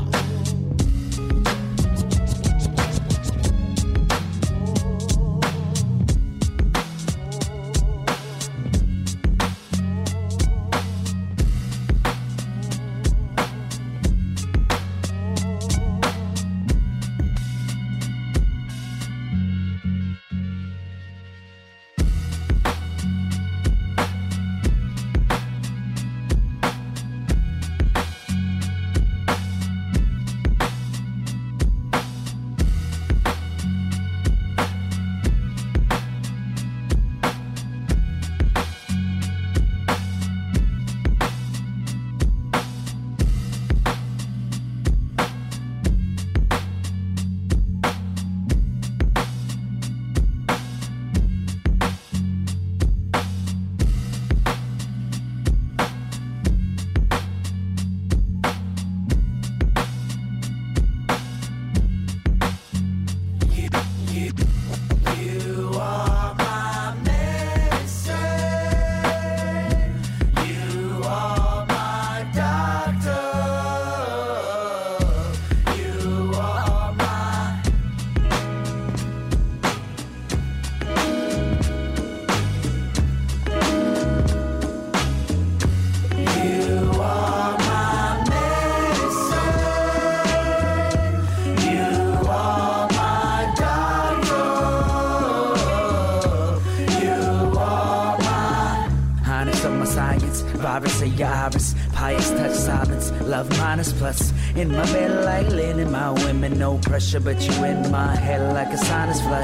virus of your iris, pious touch silence, love minus plus. In my bed like linen, my women, no pressure, but you in my head like a sinus flush.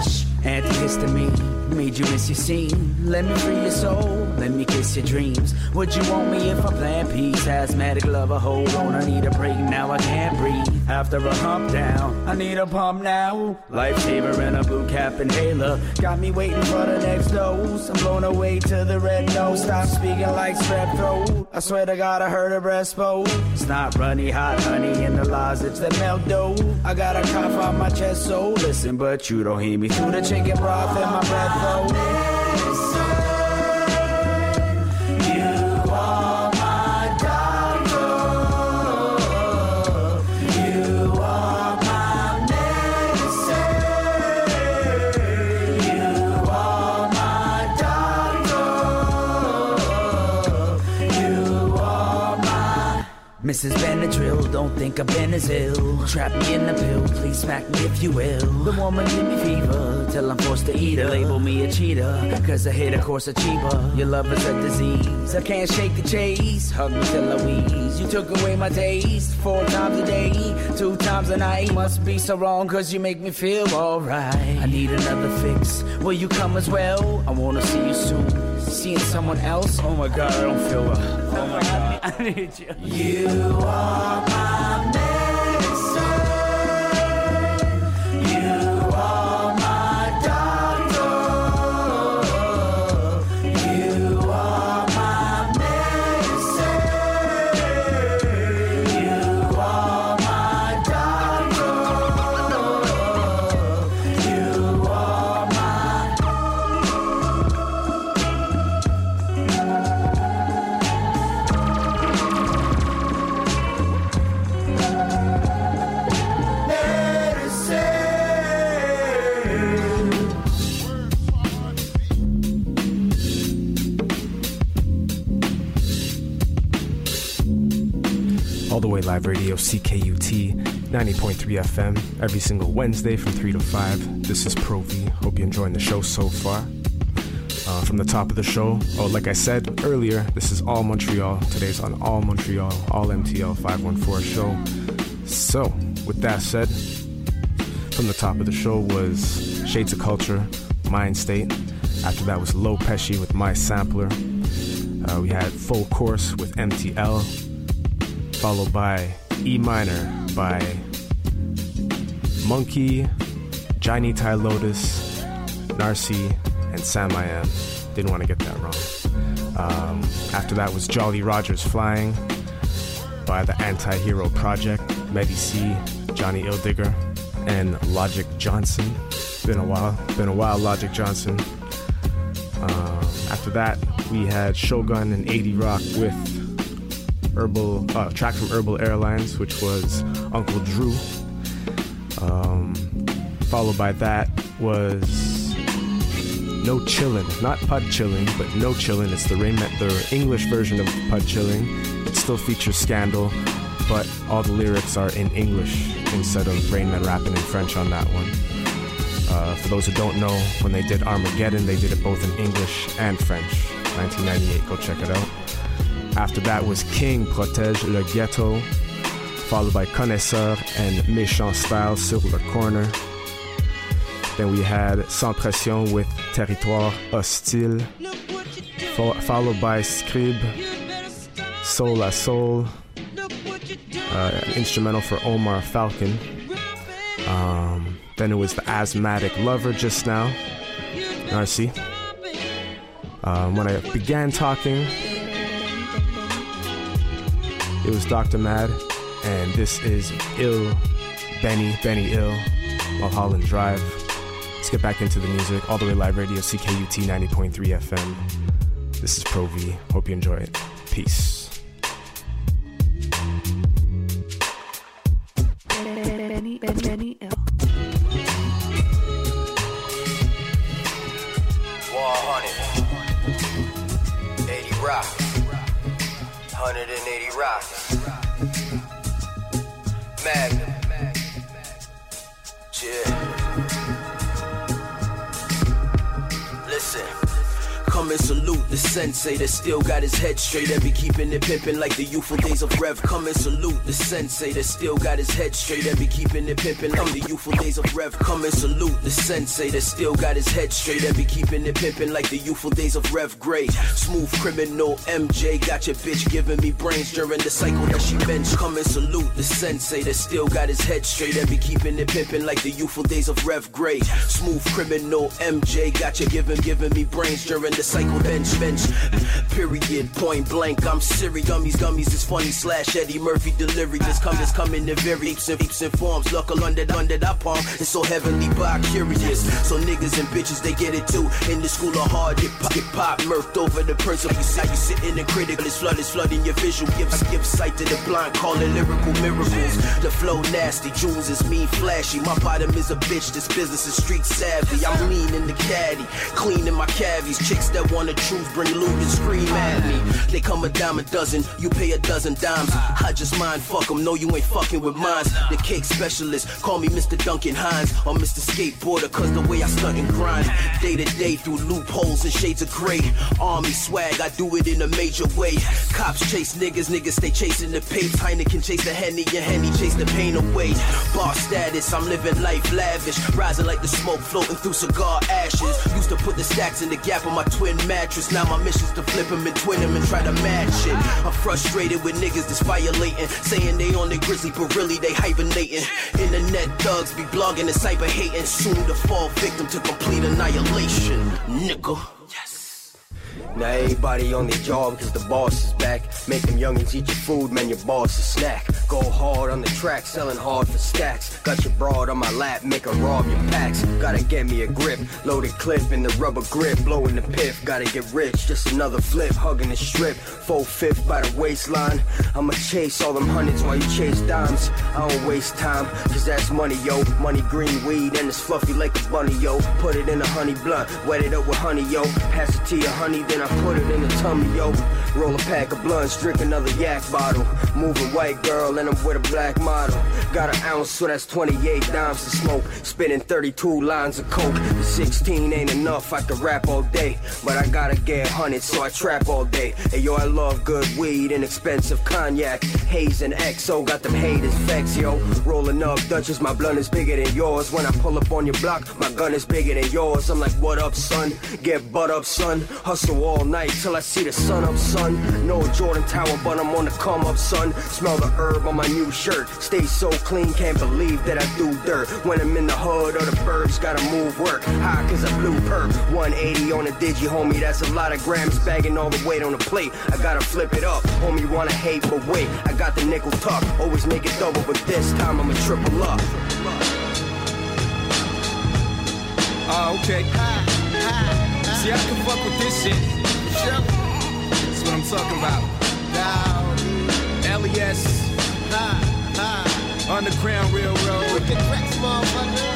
Antihistamine, made you miss your scene. Let me free your soul, let me kiss your dreams. Would you want me if I plan peace? Asthmatic lover, hold on, I need a break now, I can't breathe. After a hump down, I need a pump now. Lifesaver and a blue cap inhaler. Got me waiting for the next dose. I'm blown away to the red nose. Stop speaking like strep throat. I swear to God I heard a breast boat. It's not runny hot honey in the lozenge that melt dough. I got a cough on my chest, so listen, but you don't hear me through the chicken broth in my breath though. Mrs. Benadryl, don't think I've been as ill. Trap me in the pill, please smack me if you will. The woman give me fever, till I'm forced to eat her. Label me a cheater, cause I hit a course of cheaper. Your love is a disease, I can't shake the chase. Hug me till I wheeze, you took away my taste. 4 times a day, 2 times a night. Must be so wrong cause you make me feel alright. I need another fix, will you come as well? I wanna see you soon. Seeing someone else? Oh my God, I don't feel well. Oh my God, I need you. You are my medicine. You are my doctor. You are my medicine. You are my doctor. You are my.
All the way live radio, CKUT 90.3 FM, every single Wednesday from 3 to 5. This is Pro V. Hope you're enjoying the show so far. From the top of the show, like I said earlier, this is All Montreal. Today's on All Montreal, All MTL 514 show. So, with that said, from the top of the show was Shades of Culture, Mind State. After that was Low Pesci with My Sampler. We had Full Course with MTL, followed by E Minor by Monkey, Johnny Ty Lotus, Narcy, and Sam I Am. Didn't want to get that wrong. After that was Jolly Rogers Flying by the Anti-Hero Project, Medi C, Johnny Ildigger, and Logic Johnson. Been a while, Logic Johnson. After that, we had Shogun and 80 Rock with track from Herbal Airlines, which was Uncle Drew. Followed by that was No Chillin', not Pud Chillin', but No Chillin'. It's the English version of Pud Chillin'. It still features Scandal, but all the lyrics are in English instead of Rain Man rapping in French on that one. For those who don't know, when they did Armageddon, they did it both in English and French. 1998, go check it out. After that was King, Protège le Ghetto, followed by Connaisseur and Méchant Style, Sur le Corner. Then we had Sans Pression with Territoire Hostile, followed by Scribe, Soul à Soul, instrumental for Omar Falcon. Then it was the Asthmatic Lover just now, Narcy. When I began talking, it was Dr. Mad, and this is Ill, Benny Ill, Mulholland Drive. Let's get back into the music. All the way live radio, CKUT 90.3 FM. This is Pro V. Hope you enjoy it. Peace.
Benny Ill.
180 rock, 180 rock, Magnum, yeah. Listen, come
and salute the sensei that still got his head straight and be keeping it pimpin' like the youthful days of Rev. Come and salute the sensei that still got his head straight and be keeping it pimpin' like the youthful days of Rev. Come and salute the sensei that still got his head straight and be keeping it pimpin' like the youthful days of Rev. Great, smooth criminal MJ got your bitch giving me brains during the cycle that she benched. Come and salute the sensei that still got his head straight and be keeping it pimpin' like the youthful days of Rev. Great, smooth criminal MJ got you giving me brains during the cycle bench. Period, point blank, I'm serious. Gummies is funny / Eddie Murphy delivery. This coming in very heaps and forms. Luckle under that palm, it's so heavenly by curious. So niggas and bitches, they get it too. In the school of hard, get pop murked over the principle. You say you sitting in critical, it's flooding your visual. Give sight to the blind, call it lyrical miracles. The flow nasty, jewels is mean flashy. My bottom is a bitch, this business is street savvy. I'm lean in the caddy, clean in my cavies. Chicks that want the truth, bring loot and scream at me. They come a dime a dozen, you pay a dozen dimes. I just mind fuck them, no you ain't fucking with mines. The cake specialist, call me Mr. Duncan Hines or Mr. Skateboarder, cause the way I stunt and grind. Day to day through loopholes and shades of gray. Army swag, I do it in a major way. Cops chase niggas stay chasing the papes. Heineken chase the Henny, and Henny chase the pain away. Bar status, I'm living life lavish. Rising like the smoke floating through cigar ashes. Used to put the stacks in the gap of my twin mattress. Now my mission's to flip them and twin them and try to match it. I'm frustrated with niggas that's violating, saying they on the grizzly, but really they hibernating. Internet thugs be blogging and cyber hating. Soon to fall victim to complete annihilation. Nigga.
Now everybody on their job cause the boss is back. Make them youngins eat your food, man, your boss a snack. Go hard on the track, selling hard for stacks. Got your broad on my lap, make her rob your packs. Gotta get me a grip, loaded clip in the rubber grip. Blowing the piff, gotta get rich, just another flip. Hugging the strip, 4/5 by the waistline. I'ma chase all them hundreds while you chase dimes. I don't waste time, cause that's money, yo. Money green weed and it's fluffy like a bunny, yo. Put it in a honey blunt, wet it up with honey, yo. Pass it to your honey, then I put it in the tummy, yo. Roll a pack of blunts, drink another yak bottle. Moving white girl and I'm with a black model. Got an ounce, so that's 28 dimes to smoke. Spinning 32 lines of coke. The 16 ain't enough, I could rap all day. But I gotta get 100, so I trap all day. Hey yo, I love good weed and expensive cognac. Haze and XO got them haters vexed, yo. Rolling up Dutchess, my blunt is bigger than yours. When I pull up on your block, my gun is bigger than yours. I'm like, what up, son? Get butt up, son. Hustle all night till I see the sun up, son. No Jordan Tower, but I'm on the come up, son. Smell the herb on my new shirt. Stay so clean, can't believe that I do dirt. When I'm in the hood or the burbs, gotta move work. High cause I blew perp. 180 on a digi, homie, that's a lot of grams. Bagging all the weight on the plate. I gotta flip it up. Homie wanna hate, but wait, I got the nickel tuck. Always make it double, but this time I'ma triple up.
Okay. See, I can fuck with this shit. That's what I'm talking about. LES, Underground Railroad. Wicked Rex, motherfucker.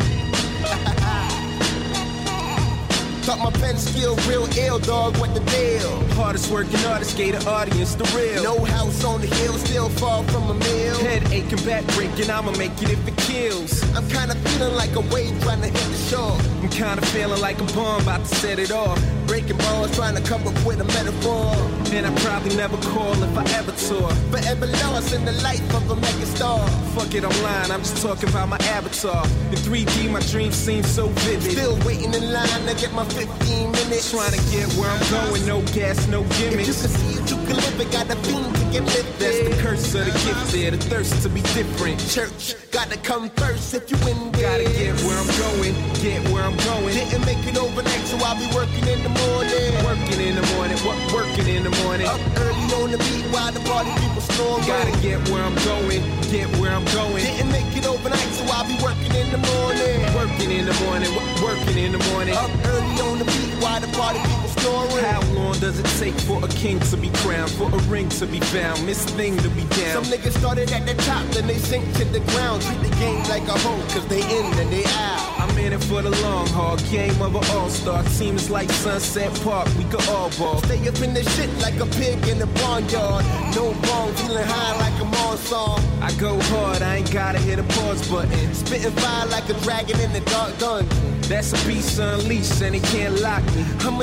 Thought my pen skill real ill, dog, what the deal? Hardest working artist, gave the audience the real. No house on the hill, still far from a meal. Head aching, back breaking, I'ma make it if it kills. I'm kinda feeling like a wave trying to hit the shore. I'm kinda feeling like a bomb about to set it off. Breaking balls, trying to come up with a metaphor. And I probably never call if I ever tour. Forever lost in the life of a megastar. Fuck it, I'm lying, I'm just talking about my avatar. In 3D, my dreams seem so vivid. Still waiting in line to get my 15 minutes. Trying to get where I'm going, no gas, no gimmicks. If you can see it, you can live it, got a fiend to get lifted. That's the curse of the gifted, the thirst to be different. Church, gotta come first if you win this. Gotta get where I'm going, get where I'm going. Didn't make it overnight, so I'll be working in the morning. Working in the morning, working in the morning. Up early on the beat while the party people snoring. Gotta get where I'm going, get where I'm going. Didn't make it overnight, so I'll be working in the morning. Working in the morning, working in the morning. Up early on the beat while the party people snoring. How long does it take for a king to be crowned, for a ring to be found, Miss Thing to be down? Some niggas started at the top, then they sink to the ground. Treat the game like a hoe, cause they in and they out. I'm in it for the long haul, game of an all-star. Teams like Sunset Park, we could all ball. Stay up in the shit like a pig in the barnyard. No wrong, feeling high like a Mars song. I go hard, I ain't gotta hit a pause button. Spitting fire like a dragon in the dark dungeon. That's a beast unleashed and it can't lock me. I'ma do it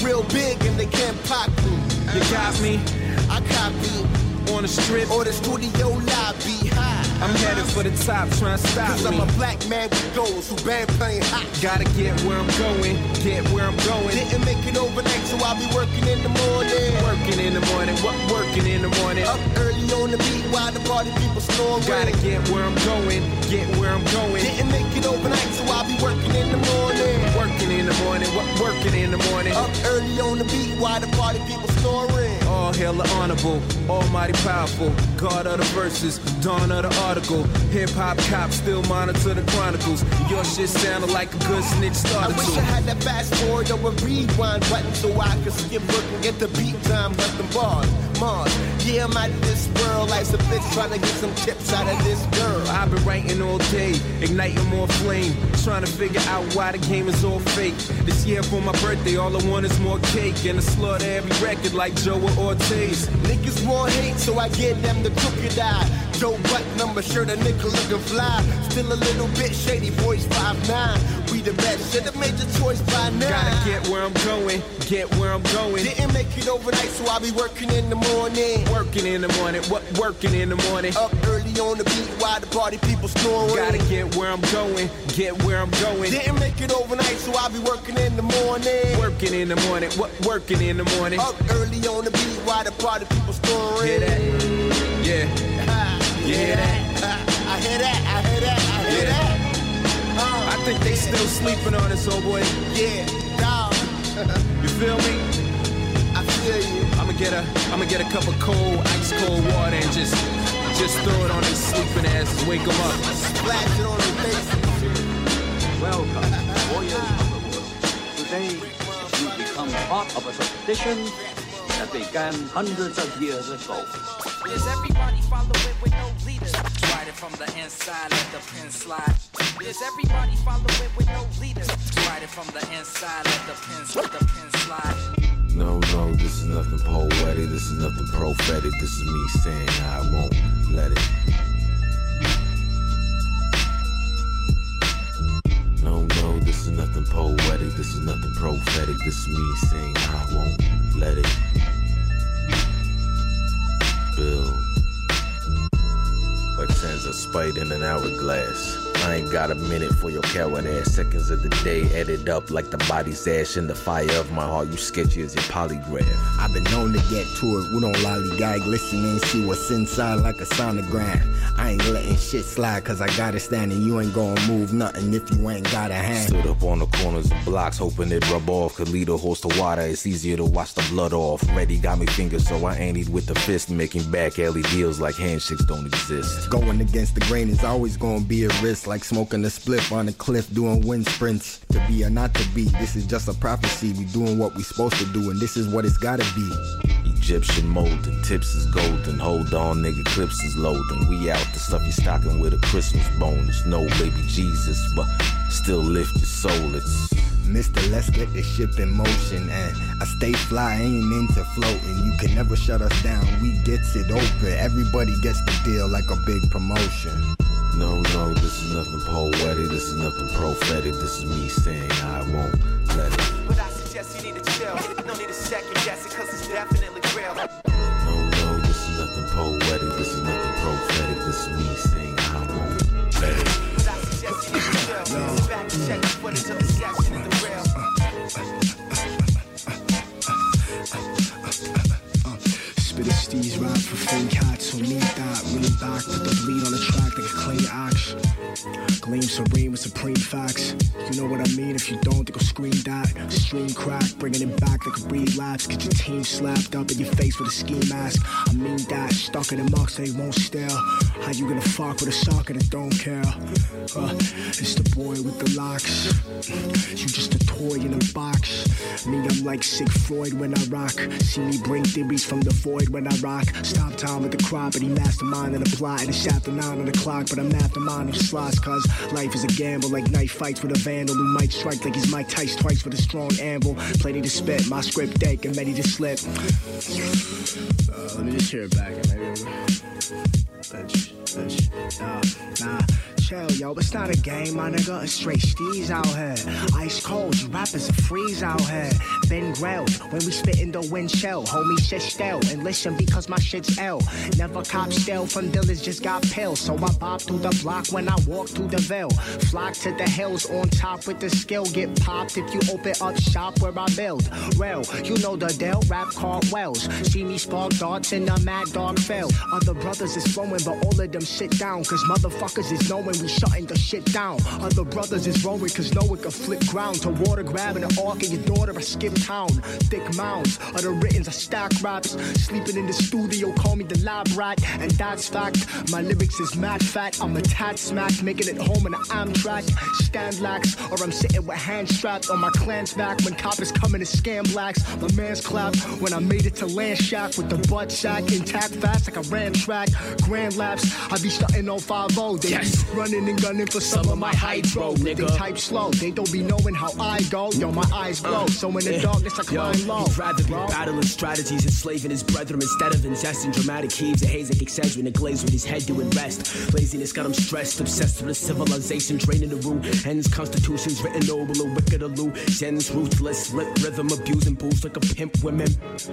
real big and they can't pop me.
You got me?
I copy.
On the strip
or the studio lobby high.
I'm headed for the top, trying to stop me.
Cause I'm a black man with goals who band playing hot.
Gotta get where I'm going, get where I'm going.
Didn't make it overnight, so I'll be working in the morning.
Working in the morning, what working in the morning?
Up early on the beat while the party people snoring.
Gotta get where I'm going, get where I'm going.
Didn't make it overnight, so I'll be working in the morning.
Working in the morning, what working in the morning?
Up early on the beat while the party people snoring.
All hail the honorable, almighty powerful, God of the verses, dawn of the article. Hip-hop cops still monitor the chronicles. Your shit sounded like a good snitch started to.
I wish I had that fast forward or a rewind button so I could skip work and get the beat time, let them bars. Mars, yeah, I'm out of this world. Life's a bitch trying to get some tips out of this girl.
I've been writing all day, igniting more flame, trying to figure out why the game is all fake. This year for my birthday, all I want is more cake and to slaughter every record like Joe or Ortiz.
Niggas want hate, so I give them the crooked eye. Joe Button, I'm a shirt, a nickel looking fly. Still a little bit shady, voice 5'9". We the best, should've made your choice by now.
Gotta get where I'm going, get where I'm going.
Didn't make it overnight, so I'll be working in the morning.
Working in the morning, what working in the morning?
Up early on the beat while the party people snoring.
Gotta get where I'm going, get where I'm going.
Didn't make it overnight, so I'll be working in the morning.
Working in the morning, what working in the morning?
Up early on the beat while the party people snoring.
Hear that? Yeah.
You hear that? I hear that, I hear that, I hear that.
I think they still sleeping on us, old boy.
Yeah, dog.
You feel me?
I feel you.
I'ma get a cup of cold, ice cold water and just throw it on their sleeping asses, wake them up.
Splash it on their faces.
Welcome, warriors of the world. Today, you become part of a tradition that began hundreds of years ago.
Does everybody follow it with no leaders? Write it from the inside, let the pen slide. Does everybody follow it with no leaders? Write it from the inside, let the pen slide.
No, this is nothing poetic, this is nothing prophetic. This is me saying I won't let it. No, this is nothing poetic, this is nothing prophetic. This is me saying I won't let it. Bill, like sands of spite in an hourglass. I ain't got a minute for your coward ass. Seconds of the day added up like the body's ash in the fire of my heart. You sketchy as your polygraph.
I've been known to get to it. We don't lollygag. Listen and see what's inside like a sonogram. I ain't letting shit slide cause I got it standing. You ain't gonna move nothing if you ain't got a hand.
Stood up on the corners of blocks hoping it rub off. Could lead a horse to water. It's easier to watch the blood off. Reddy got me fingers so I ain't eat with the fist. Making back alley deals like handshakes don't exist.
Going against the grain is always gonna be a risk. Like smoking a spliff on a cliff doing wind sprints. To be or not to be, this is just a prophecy. We doing what we supposed to do and this is what it's gotta be.
Egyptian molding, tips is golden. Hold on, nigga, clips is loading. We out the stuff you stocking with a Christmas bonus. No baby Jesus, but still lift your soul. It's
Mr. Let's get this ship in motion. And I stay fly, ain't into floating. You can never shut us down, we gets it open. Everybody gets the deal like a big promotion.
No, this is nothing poetic, this is nothing prophetic. This is me saying I won't let it.
But I suggest you need to chill. No need to second guess it cause it's definitely real.
No, this is nothing poetic, this is nothing prophetic. This is me saying I won't let it.
But I suggest you need to chill. Back to check the footage of the session in the real.
Spit a steez rap for fake cats who need that. Lean back to the bleed on the track like a clean axe. Gleam serene with supreme facts. You know what I mean? If you don't, they go scream that. Stream crack, bringing it back like a relapse. Get your team slapped up in your face with a ski mask. I mean that, stuck in the muck so they won't stare. How you gonna fuck with a sucker that don't care? It's the boy with the locks. You just a toy in a box. Me, I'm like Sig Freud when I rock. See me bring theories from the void when I rock. Stop time with the crop, but he mastermind in the plot. And it's after 9 on the clock, but I'm mastermind of slots. Cause life is a gamble, like knife fights with a vandal who might strike like he's Mike Tyson twice with a strong anvil. Plenty to spit, my script deck and ready to slip. Let me just hear it back. Bitch. Nah.
Chill, yo, it's not a game, my nigga. It's straight steez out here. Ice cold, you rappers are freeze out here. Been grilled when we spit in the wind shell. Homie, shit still. And listen because my shit's L. Never cop still from dealers, just got pills. So I bop through the block when I walk through the Ville. Flock to the hills on top with the skill. Get popped if you open up shop where I build. Well, you know the deal, rap cartwheels. See me spark darts in the mad dog fell. Other brothers is flowing, but all of them sit down. Cause motherfuckers is knowing we shutting the shit down. Other brothers is rolling cause no one can flip ground. To water grabbing an arc of your daughter, I skip town. Thick mounds of the writtens, I stack raps. Sleeping in the studio, call me the lab rat. And that's fact, my lyrics is mad fat. I'm a tat smack, making it home in an Amtrak. Stand lax, or I'm sitting with hands strapped on my clan's back. When coppers coming to scam blacks, my man's clap. When I made it to land shack with the butt sack intact fast like a ram track. Grand laps, I be starting on 5-0. They be running and gunning for some of my hydro. They type slow, they don't be knowing how I go. Yo, my eyes glow, so in the darkness I climb low.
He'd rather be battling strategies, enslaving his brethren instead of ingesting dramatic heaves of haze like Excedrin and glaze with his head doing rest. Laziness got him stressed, obsessed with a civilization, draining the root. Ends constitutions written noble or wicked illusions. Ruthless, lip rhythm, abusing boost like a pimp women.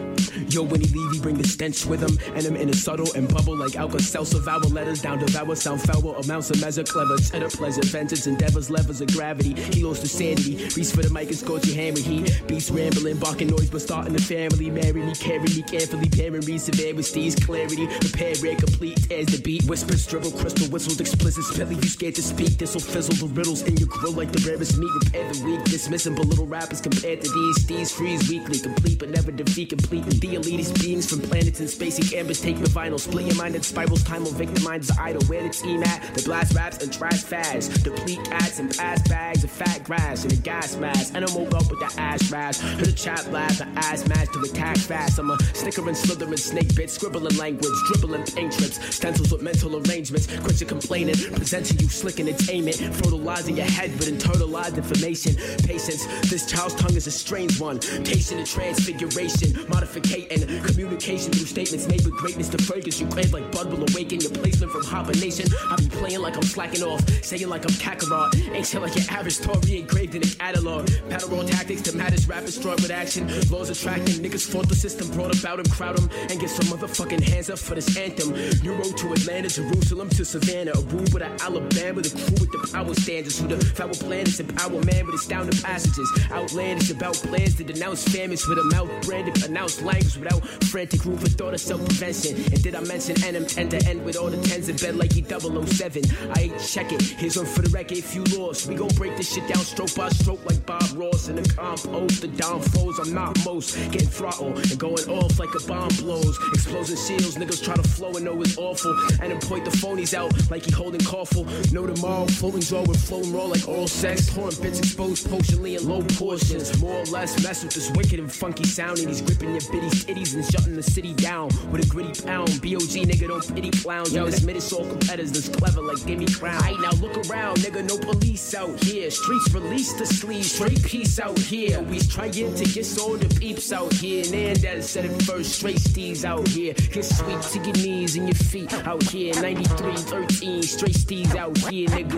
Yo, when he leave, he bring the stench with him. And I'm in a subtle and bubble like Alka-Seltzer. Vowel letters down, devour sound foul. Amounts of measure, clever, cheddar, pleasure, vengeance, endeavors, levers of gravity. He lost to sanity. Reach for the mic and scorch your hammer. He beats rambling, barking noise, but starting the family. Marry me, carry me, carefully, pairing me, severe with Steve's clarity. Repair, rare, complete, tears the beat. Whispers, dribble, crystal, whistles, explicit, spilly. You scared to speak, this'll fizzle the riddles in your grill like the rarest meat. Repair the weak, dismissing belittle rappers compared to these. Steve's freeze weekly, complete, but never defeat completely. The elitist beings from planets in space, and ambers take the vinyl. Split your mind in spirals, time will victimize the idol. Where the team at? The blast raps and trash fads. Deplete cats and pass bags of fat grass and a gas mask. And I woke up with the ash rash. Heard a chat laugh, the ass mask to attack fast. I'm a sticker and slither and snake bit, scribbling language, dribbling paint trips, stencils with mental arrangements. Quit your complaining, present to you slick entertainment. Fertilizing your head with internalized information. Patience, this child's tongue is a strange one. Patient and transfiguration, modificating communication through statements made with greatness to Fergus. You crave like Bud will awaken your placement from hibernation. I be playing like I'm slacking off, saying like I'm Kakarot. Ain't shit like your average story engraved in a catalog. Paddle tactics to matters, rappers strong with action. Laws attracting niggas fought the system, brought about him, crowd him, and get some motherfucking hands up for this anthem. Euro to Atlanta, Jerusalem to Savannah. Aruba to Alabama, the crew with the power standards. Who the foul planets empower man with astounding passages. Outlandish about plans to denounce famines with a mouth branded, pronounced language without frantic room for thought of self-prevention. And did I mention NM tend to end with all the tens in bed like he 007? I ain't check it, here's one for the record if you lost. We gon' break this shit down stroke by stroke like Bob Ross in the compost. The down foes, I'm not most. Getting throttled and going off like a bomb blows. Explosive shields, niggas try to flow and know it's awful. And then point the phonies out like he holding Carful. Know tomorrow, floating draw with flowing raw like oral sex. Torn bits exposed potionally in low portions. More or less mess with this wicked and funky sound. And he's gripping your bitty's titties and shutting the city down with a gritty pound. B.O.G. nigga don't pity clowns. Yo, this minute all competitors that's clever like Gimme Crown. Aight, now look around, nigga, no police out here. Streets release the sleeves, straight peace out here. We trying to get sold to peeps out here. And that said it first, straight steez out here. Get sweet to your knees and your feet out here. 93, 13, straight steez out here, nigga.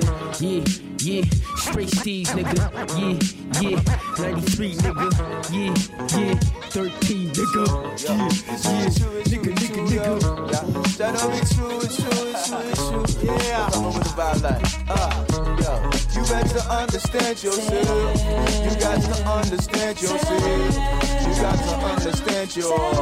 Yeah, straight steez, nigga. Yeah, 93, nigga. Yeah, 13, nigga. Nigga.
That don't be true, it's true. Yeah, I'm over the vibe like, yo. You better understand yourself. You got to understand yourself. You got to understand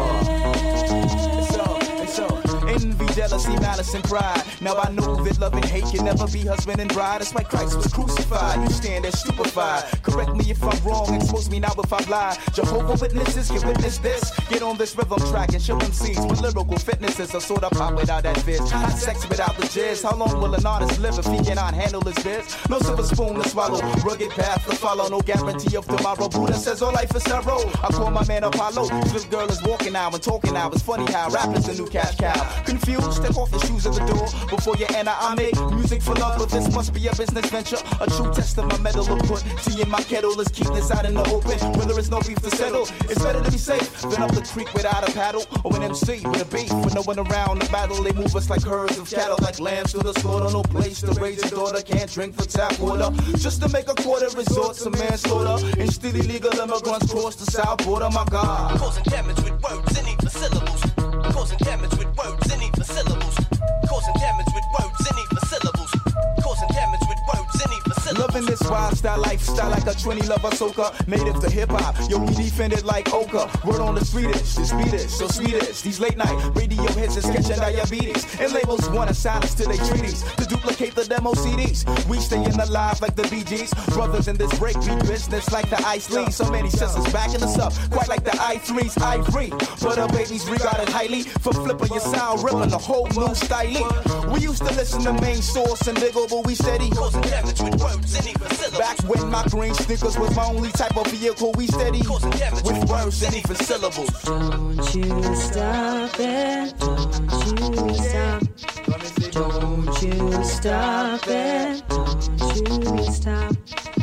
so, envy, jealousy, malice, and pride. Now I know that love and hate can never be husband and bride. That's why Christ was crucified. You stand there stupefied. Correct me if I'm wrong, expose me now if I lie. Jehovah Witnesses can witness this. Get on this rhythm track and show them seeds with lyrical fitnesses. I sort of pop without that fizz. Hot sex without the jizz. How long will an artist live if he cannot handle his biz? No silver spoon to swallow, rugged path to follow. No guarantee of tomorrow. Buddha says all life is sorrow. I call my man Apollo. This girl is walking now and talking now. It's funny how rap is the new cash cow. Confused? Take off your shoes at the door before you enter. I make music for love, but this must be a business venture. A true test of my metal will put tea in my kettle. Let's keep this out in the open where there is no beef to settle. It's better to be safe than up the creek without a paddle, or an MC with a beef with no one around the battle. They move us like herds of cattle, like lambs to the slaughter. No place to raise your daughter, can't drink the tap water. Just to make a quarter resort to manslaughter. And still illegal immigrants cross the south border, my God.
Causing damage with words and even syllables. Causing damage with words and even syllables. Causing damage with words and even syllables. Causing damage with words and even syllables.
Loving this wild style lifestyle like a Trini lover soaker. Native to hip hop, yo, we defend it like Oka. Word on the streetest, this beat is so sweetest. These late night radio hits is catching diabetes. And labels want to sign us to their treaties to duplicate the demo CDs. We stay in the live like the Bee Gees. Brothers in this breakbeat business like the Ice Lee. So many sisters backing us up, quite like the I3's Ivory. But our babies regarded highly for flipping your sound, ripping a whole new style. We used to listen to Main Source and Diggle, but we steady
causing damage with words and even syllables.
Back when my green sneakers was my only type of vehicle, we steady
causing damage
with words and even syllables.
Don't you stop it, don't you stop. Don't you stop it, don't you stop.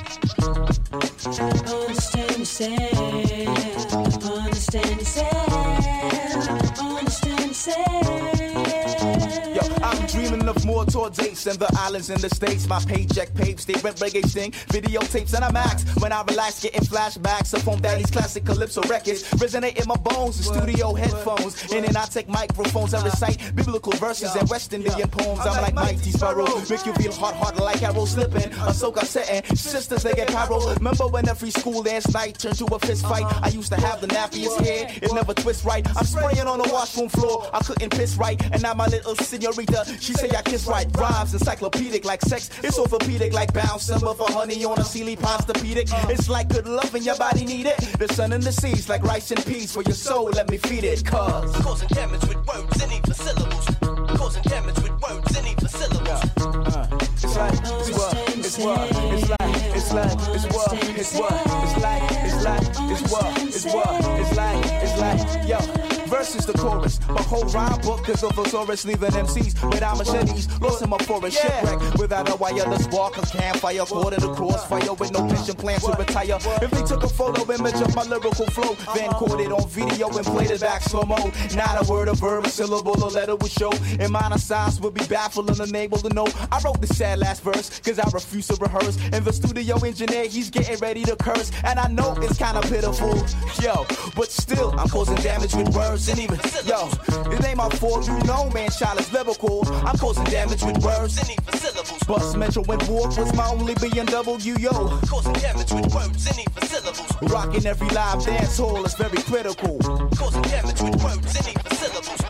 Understand yourself, understand yourself, understand yourself.
Yo, I'm dreaming of more tour dates than the islands in the States. My paycheck paid, state rent reggae sting, videotapes and I max. When I relax, getting flashbacks of Home Daddy's classic Calypso records. Resonate in my bones, the studio headphones. And then I take microphones and recite biblical verses and West Indian poems. I'm like Mighty Sparrow, make you feel hot like arrow slipping. Ahsoka setting, sisters they get pyro. Remember when every school dance night turned to a fist fight? I used to have the nappiest hair, it never twist right. I'm spraying on the washroom floor, I couldn't piss right. And now my little senorita, she say I kiss right. Rhymes encyclopedic like sex, it's orthopedic like bouncing for honey on a Sealy Pastapedic. It's like good love and your body need it. The sun and the seas like rice and peas for your soul, let me feed it. Cause
causing damage with words and even syllables. Causing damage with words and even syllables.
It's like, it's what, it's what, it's like, it's like, it's what, it's what, it's like, it's like, it's what, it's what, it's like, it's like, yo. Versus the chorus, my whole rhyme book is a thesaurus, leaving MCs without machetes, lost in my forest, shipwreck without a wireless walk, a campfire, caught in a crossfire with no pension plan to retire. If they took a photo image of my lyrical flow, then caught it on video and played it back slow-mo, not a word, a verb, a syllable, a letter would show, and minor signs would be baffling, unable to know. I wrote the sad last verse, cause I refuse to rehearse, and the studio engineer, he's getting ready to curse, and I know it's kinda pitiful, yo, but still, I'm causing damage with words. And even, yo, it ain't my fault, you know, man, child is lyrical. I'm causing damage with words
and even syllables.
Bus Metro and Warp was my only BMW, yo.
Causing damage with words and even syllables.
Rocking every live dance hall is very critical.
Causing damage with words and even syllables.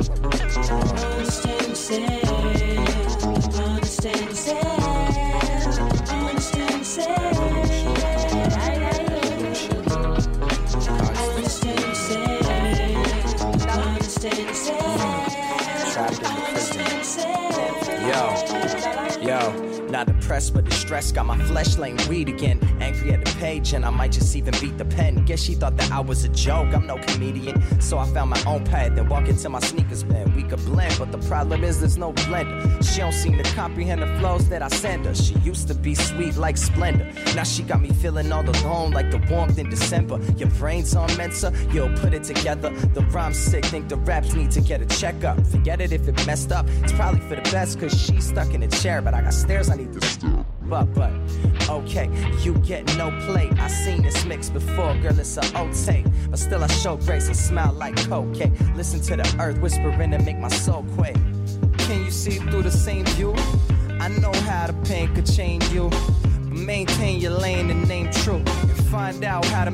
Understand yourself, understand yourself, understand yourself.
Yo, not depressed but distressed, got my flesh laying weed again. Angry at the page and I might just even beat the pen. Guess she thought that I was a joke, I'm no comedian. So I found my own path and walk into my sneakers bin. We could blend, but the problem is there's no blender. She don't seem to comprehend the flows that I send her. She used to be sweet like Splendor, now she got me feeling all alone like the warmth in December. Your brain's on Mensa, you'll put it together. The rhyme's sick, think the raps need to get a checkup. Forget it if it messed up, it's probably for the best, cause she's stuck in a chair, but I got stairs I need to step. But, okay, you get no play. I seen this mix before, girl, it's a old tape. But still I show grace and smile like cocaine. Listen to the earth whispering and make my soul quake. Can you see through the same view? I know how the pain could change you. But maintain your lane and name true. And find out how to